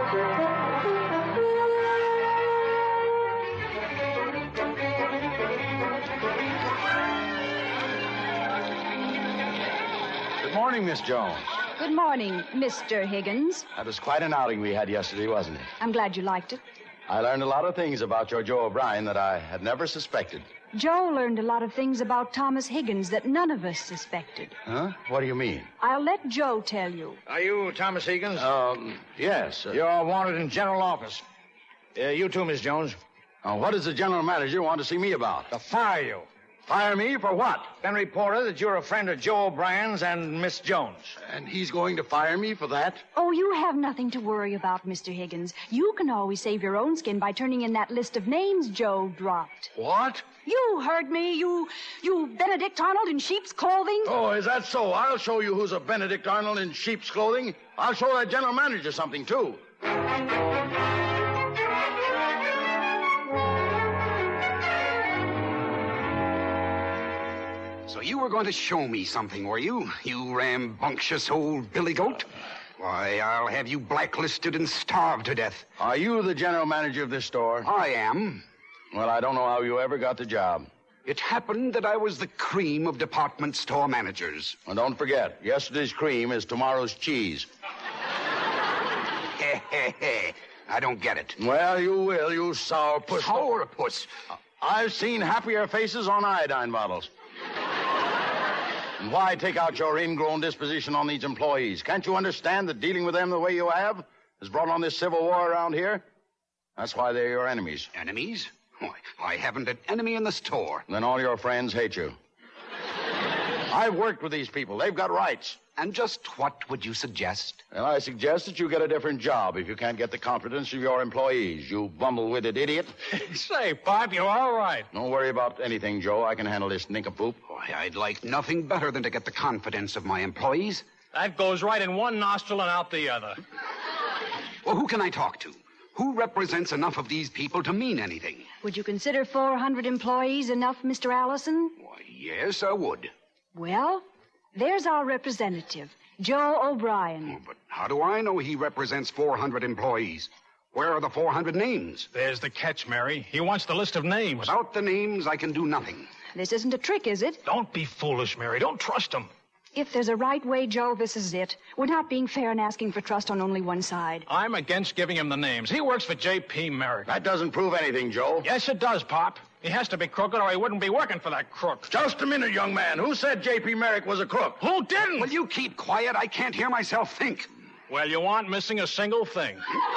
Good morning, Miss Jones. Good morning, Mister Higgins. That was quite an outing we had yesterday, wasn't it? I'm glad you liked it. I learned a lot of things about your Joe O'Brien that I had never suspected. Joe learned a lot of things about Thomas Higgins that none of us suspected. Huh? What do you mean? I'll let Joe tell you. Are you Thomas Higgins? Um, yes. Uh, You're wanted in general office. Uh, you too, Miss Jones. Uh, what does the general manager want to see me about? To fire you. Fire me for what? Been reported that you're a friend of Joe O'Brien's and Miss Jones. And he's going to fire me for that? Oh, you have nothing to worry about, Mister Higgins. You can always save your own skin by turning in that list of names Joe dropped. What? You heard me, you, you Benedict Arnold in sheep's clothing. Oh, is that so? I'll show you who's a Benedict Arnold in sheep's clothing. I'll show that general manager something, too. So you were going to show me something, were you? You rambunctious old billy goat? Why, I'll have you blacklisted and starved to death. Are you the general manager of this store? I am. Well, I don't know how you ever got the job. It happened that I was the cream of department store managers. Well, don't forget, yesterday's cream is tomorrow's cheese. Heh, heh, heh. I don't get it. Well, you will, you sourpuss. Sourpuss? I've seen happier faces on iodine bottles. And why take out your ingrown disposition on these employees? Can't you understand that dealing with them the way you have has brought on this civil war around here? That's why they're your enemies. Enemies? Why, I haven't an enemy in the store. Then all your friends hate you. I've worked with these people. They've got rights. And just what would you suggest? Well, I suggest that you get a different job if you can't get the confidence of your employees, you bumble-witted idiot. Say, Pop, you're all right. Don't worry about anything, Joe. I can handle this nincompoop. Why, I'd like nothing better than to get the confidence of my employees. That goes right in one nostril and out the other. Well, who can I talk to? Who represents enough of these people to mean anything? Would you consider four hundred employees enough, Mister Allison? Why, yes, I would. Well, there's our representative, Joe O'Brien. Oh, but how do I know he represents four hundred employees? Where are the four hundred names? There's the catch, Mary. He wants the list of names. Without the names, I can do nothing. This isn't a trick, is it? Don't be foolish, Mary. Don't trust him. If there's a right way, Joe, this is it. We're not being fair and asking for trust on only one side. I'm against giving him the names. He works for J P. Merrick. That doesn't prove anything, Joe. Yes, it does, Pop. He has to be crooked or he wouldn't be working for that crook. Just a minute, young man. Who said J P. Merrick was a crook? Who didn't? Will you keep quiet? I can't hear myself think. Well, you aren't missing a single thing.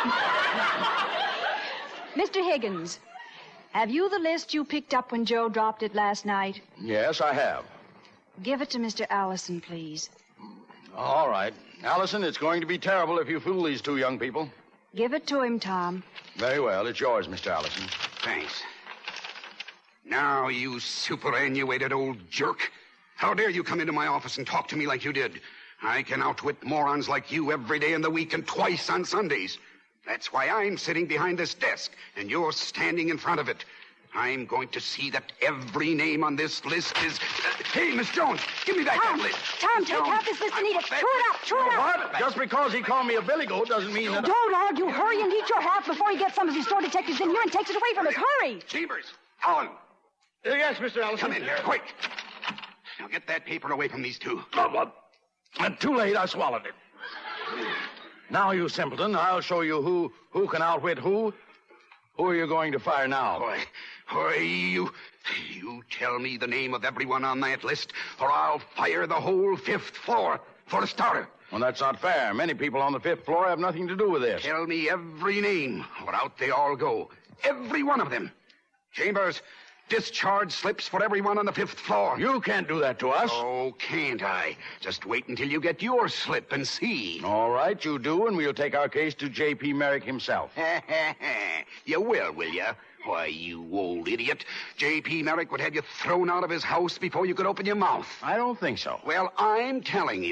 Mister Higgins, have you the list you picked up when Joe dropped it last night? Yes, I have. Give it to Mister Allison, please. All right. Allison, it's going to be terrible if you fool these two young people. Give it to him, Tom. Very well. It's yours, Mister Allison. Thanks. Now, you superannuated old jerk. How dare you come into my office and talk to me like you did? I can outwit morons like you every day in the week and twice on Sundays. That's why I'm sitting behind this desk and you're standing in front of it. I'm going to see that every name on this list is... Uh, hey, Miss Jones, give me back Tom, that list. Tom, Miss take Jones, out this list and eat it. I Chew it up, chew it up. What? Just because he called me a billy goat doesn't mean that... Don't argue. Hurry and eat your half before he gets some of his store detectives in here and takes it away from us. Hurry. Chambers, Alan. Uh, yes, Mister Allison. Come in here, quick. Now get that paper away from these two. What, what? And too late, I swallowed it. Now, you simpleton, I'll show you who who can outwit who. Who are you going to fire now? Boy, boy, you... You tell me the name of everyone on that list, or I'll fire the whole fifth floor for a starter. Well, that's not fair. Many people on the fifth floor have nothing to do with this. Tell me every name, or out they all go. Every one of them. Chambers, discharge slips for everyone on the fifth floor. You can't do that to us. Oh, can't I? Just wait until you get your slip and see. All right, you do, and we'll take our case to J P. Merrick himself. You will, will you? Why, you old idiot. J P. Merrick would have you thrown out of his house before you could open your mouth. I don't think so. Well, I'm telling you.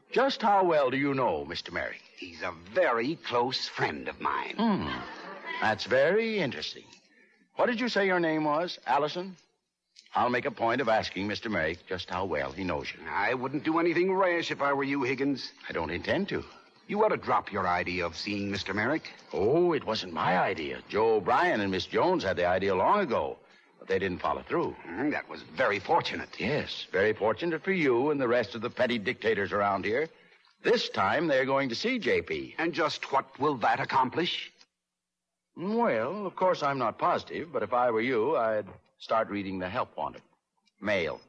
Just how well do you know Mister Merrick? He's a very close friend of mine. Hmm. That's very interesting. What did you say your name was? Allison? I'll make a point of asking Mister Merrick just how well he knows you. I wouldn't do anything rash if I were you, Higgins. I don't intend to. You ought to drop your idea of seeing Mister Merrick. Oh, it wasn't my idea. Joe O'Brien and Miss Jones had the idea long ago, but they didn't follow through. Mm, that was very fortunate. Yes, very fortunate for you and the rest of the petty dictators around here. This time they're going to see J P. And just what will that accomplish? Well, of course, I'm not positive, but if I were you, I'd start reading the help wanted. Mail.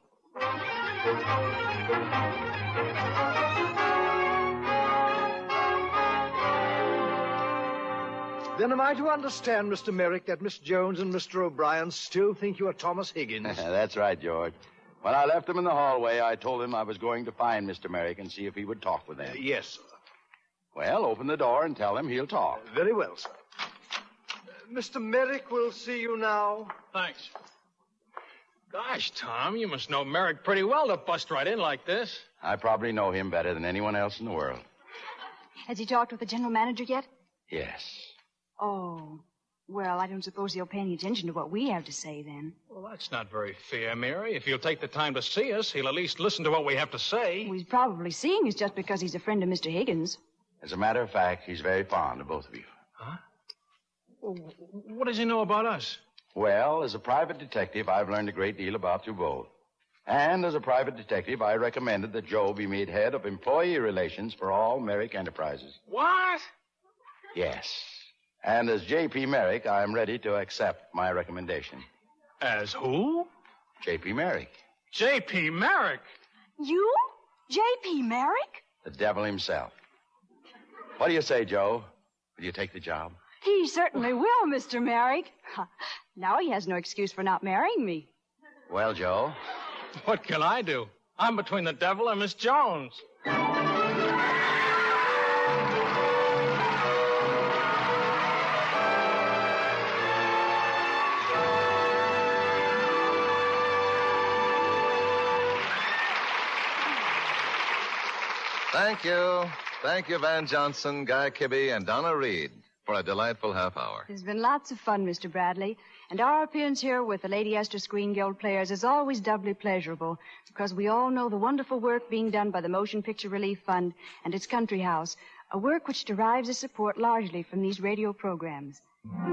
Then am I to understand, Mister Merrick, that Miss Jones and Mister O'Brien still think you are Thomas Higgins? That's right, George. When I left them in the hallway, I told him I was going to find Mister Merrick and see if he would talk with them. Uh, yes, sir. Well, open the door and tell him he'll talk. Uh, very well, sir. Uh, Mister Merrick will see you now. Thanks. Gosh, Tom, you must know Merrick pretty well to bust right in like this. I probably know him better than anyone else in the world. Has he talked with the general manager yet? Yes. Oh, well, I don't suppose he'll pay any attention to what we have to say then. Well, that's not very fair, Mary. If he'll take the time to see us, he'll at least listen to what we have to say. Well, he's probably seeing us just because he's a friend of Mister Higgins. As a matter of fact, he's very fond of both of you. Huh? Well, what does he know about us? Well, as a private detective, I've learned a great deal about you both. And as a private detective, I recommended that Joe be made head of employee relations for all Merrick Enterprises. What? Yes. And as J P. Merrick, I'm ready to accept my recommendation. As who? J P. Merrick. J P. Merrick? You? J P. Merrick? The devil himself. What do you say, Joe? Will you take the job? He certainly will, Mister Merrick. Now he has no excuse for not marrying me. Well, Joe? What can I do? I'm between the devil and Miss Jones. Thank you. Thank you, Van Johnson, Guy Kibbe, and Donna Reed for a delightful half hour. It's been lots of fun, Mister Bradley. And our appearance here with the Lady Esther Screen Guild players is always doubly pleasurable because we all know the wonderful work being done by the Motion Picture Relief Fund and its Country House, a work which derives its support largely from these radio programs.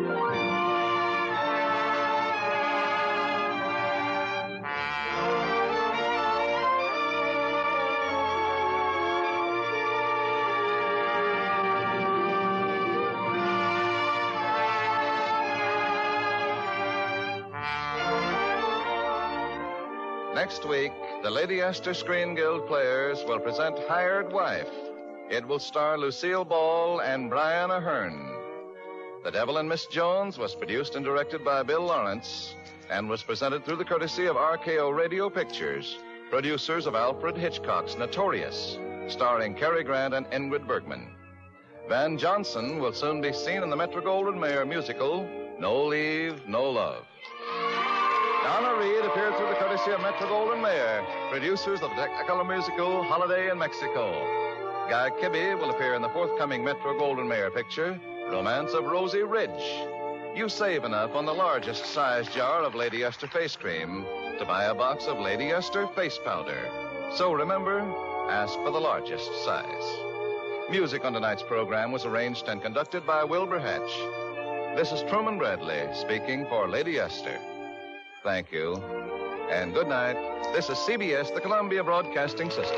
Next week, the Lady Esther Screen Guild players will present Hired Wife. It will star Lucille Ball and Brian Ahern. The Devil and Miss Jones was produced and directed by Bill Lawrence and was presented through the courtesy of R K O Radio Pictures, producers of Alfred Hitchcock's Notorious, starring Cary Grant and Ingrid Bergman. Van Johnson will soon be seen in the Metro-Goldwyn-Mayer musical, No Leave, No Love. Donna Reed appeared through the courtesy of Metro-Goldwyn-Mayer, producers of the Technicolor musical Holiday in Mexico. Guy Kibbe will appear in the forthcoming Metro-Goldwyn-Mayer picture, Romance of Rosie Ridge. You save enough on the largest size jar of Lady Esther face cream to buy a box of Lady Esther face powder. So remember, ask for the largest size. Music on tonight's program was arranged and conducted by Wilbur Hatch. This is Truman Bradley speaking for Lady Esther. Thank you, and good night. This is C B S, the Columbia Broadcasting System.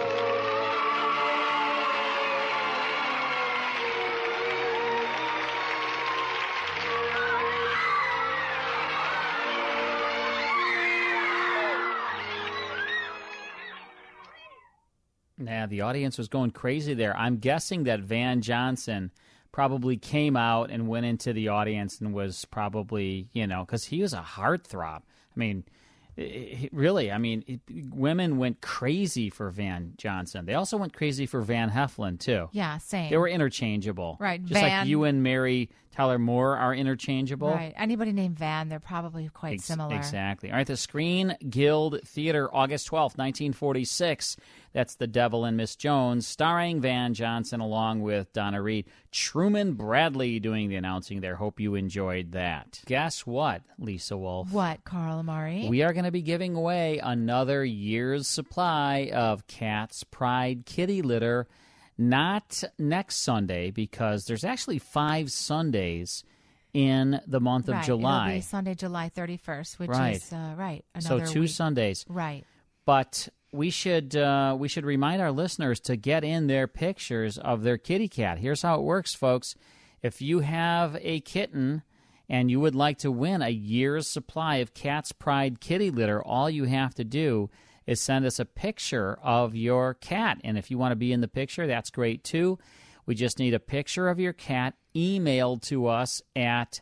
Yeah, the audience was going crazy there. I'm guessing that Van Johnson probably came out and went into the audience and was probably, you know, because he was a heartthrob. I mean, it, really, I mean, it, women went crazy for Van Johnson. They also went crazy for Van Heflin, too. Yeah, same. They were interchangeable. Right, Just Van. like you and Mary Tyler Moore are interchangeable. Right. Anybody named Van, they're probably quite Ex- similar. Exactly. All right, the Screen Guild Theater, August twelfth, nineteen forty-six. That's The Devil and Miss Jones, starring Van Johnson along with Donna Reed. Truman Bradley doing the announcing there. Hope you enjoyed that. Guess what, Lisa Wolf? What, Carl Amari? We are going to be giving away another year's supply of Cat's Pride kitty litter. Not next Sunday, because there's actually five Sundays in the month of right. July. It'll be Sunday, July thirty-first, which Right. is, uh, right, So another two week. Sundays. Right. But we should uh, we should remind our listeners to get in their pictures of their kitty cat. Here's how it works, folks. If you have a kitten and you would like to win a year's supply of Cat's Pride kitty litter, all you have to do is send us a picture of your cat. And if you want to be in the picture, that's great too. We just need a picture of your cat emailed to us at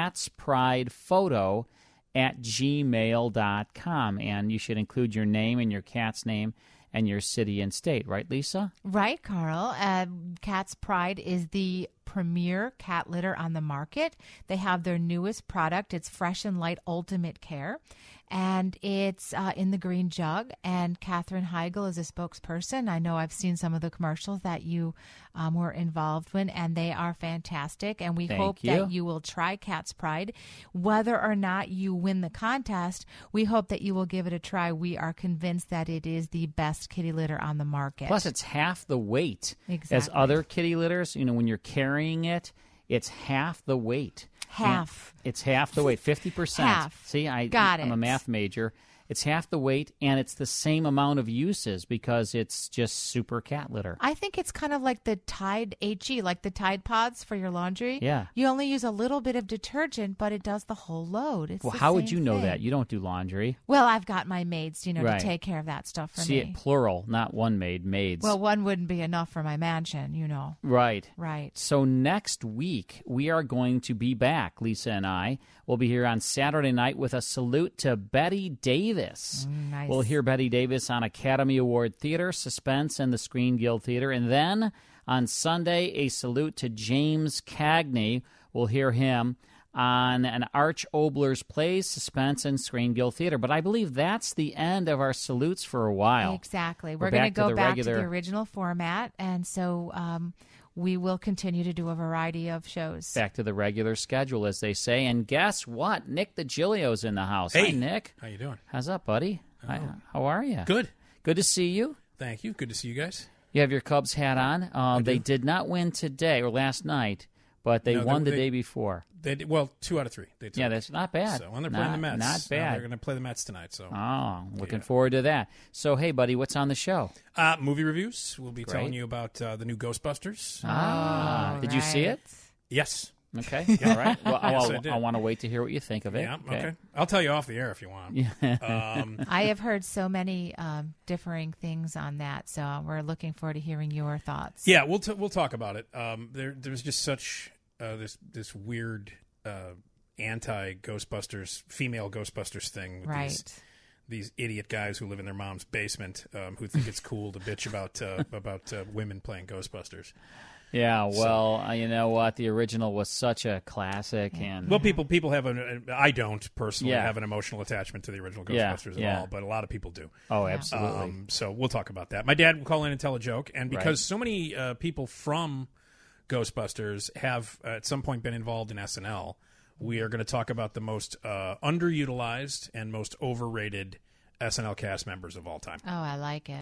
catspridephoto at gmail dot com. And you should include your name and your cat's name and your city and state. Right, Lisa? Right, Carl. Uh, Cat's Pride is the premier cat litter on the market. They have their newest product. It's Fresh and Light Ultimate Care. And it's uh, in the green jug. And Katherine Heigl is a spokesperson. I know I've seen some of the commercials that you um, were involved in, and they are fantastic. And we Thank hope you. that you will try Cat's Pride. Whether or not you win the contest, we hope that you will give it a try. We are convinced that it is the best kitty litter on the market. Plus, it's half the weight as Exactly. other kitty litters. You know, when you're carrying it, it's half the weight. Half. And it's half the weight, fifty percent. Half. See, I, Got I'm a it. math major. It's half the weight, and it's the same amount of uses because it's just super cat litter. I think it's kind of like the Tide H E, like the Tide Pods for your laundry. Yeah. You only use a little bit of detergent, but it does the whole load. It's Well, the how would same you know thing. that? You don't do laundry. Well, I've got my maids, you know, Right. to take care of that stuff for See me. it plural, not one maid, maids. Well, one wouldn't be enough for my mansion, you know. Right. Right. So next week, we are going to be back, Lisa and I. We'll be here on Saturday night with a salute to Betty Davis. Mm, nice. We'll hear Betty Davis on Academy Award Theater, Suspense, and the Screen Guild Theater. And then on Sunday, a salute to James Cagney. We'll hear him on an Arch Obler's Plays, Suspense, and Screen Guild Theater. But I believe that's the end of our salutes for a while. Exactly. We're We're, going back to to go the back regular- to the original format, and so um, we will continue to do a variety of shows. Back to the regular schedule, as they say. And guess what? Nick DiGilio's in the house. Hey. Hi, Nick. How you doing? How's up, buddy? Hi, how are you? Good. Good to see you. Thank you. Good to see you guys. You have your Cubs hat on. Um, they did not win today or last night, but they No, they- won the they- day before. They did, well, two out of three. They took. Yeah, that's not bad. So, and they're Not- playing the Mets. not Now bad. they're going to play the Mets tonight. So, Oh, looking forward to that. So, hey, buddy, what's on the show? uh, movie reviews. We'll be Great. telling you about uh, the new Ghostbusters. Ah, did you see it? Yes. Okay, all right. Well, Yes, I I'll- did. I want to wait to hear what you think of it. Yeah, okay. I'll tell you off the air if you want. um, I have heard so many um, differing things on that, so we're looking forward to hearing your thoughts. Yeah, we'll t- we'll talk about it. Um, there there's just such uh, this this weird uh, anti Ghostbusters female Ghostbusters thing with Right. these these idiot guys who live in their mom's basement um, who think it's cool to bitch about uh, about uh, women playing Ghostbusters. Yeah, well, uh, you know what? The original was such a classic, and Well, people people have an I don't personally Yeah. have an emotional attachment to the original Yeah, Ghostbusters yeah. at all, but a lot of people do. Oh, absolutely. Um, so we'll talk about that. My dad will call in and tell a joke, and because Right. so many uh, people from Ghostbusters have uh, at some point been involved in S N L, we are going to talk about the most uh, underutilized and most overrated S N L cast members of all time. Oh, I like it.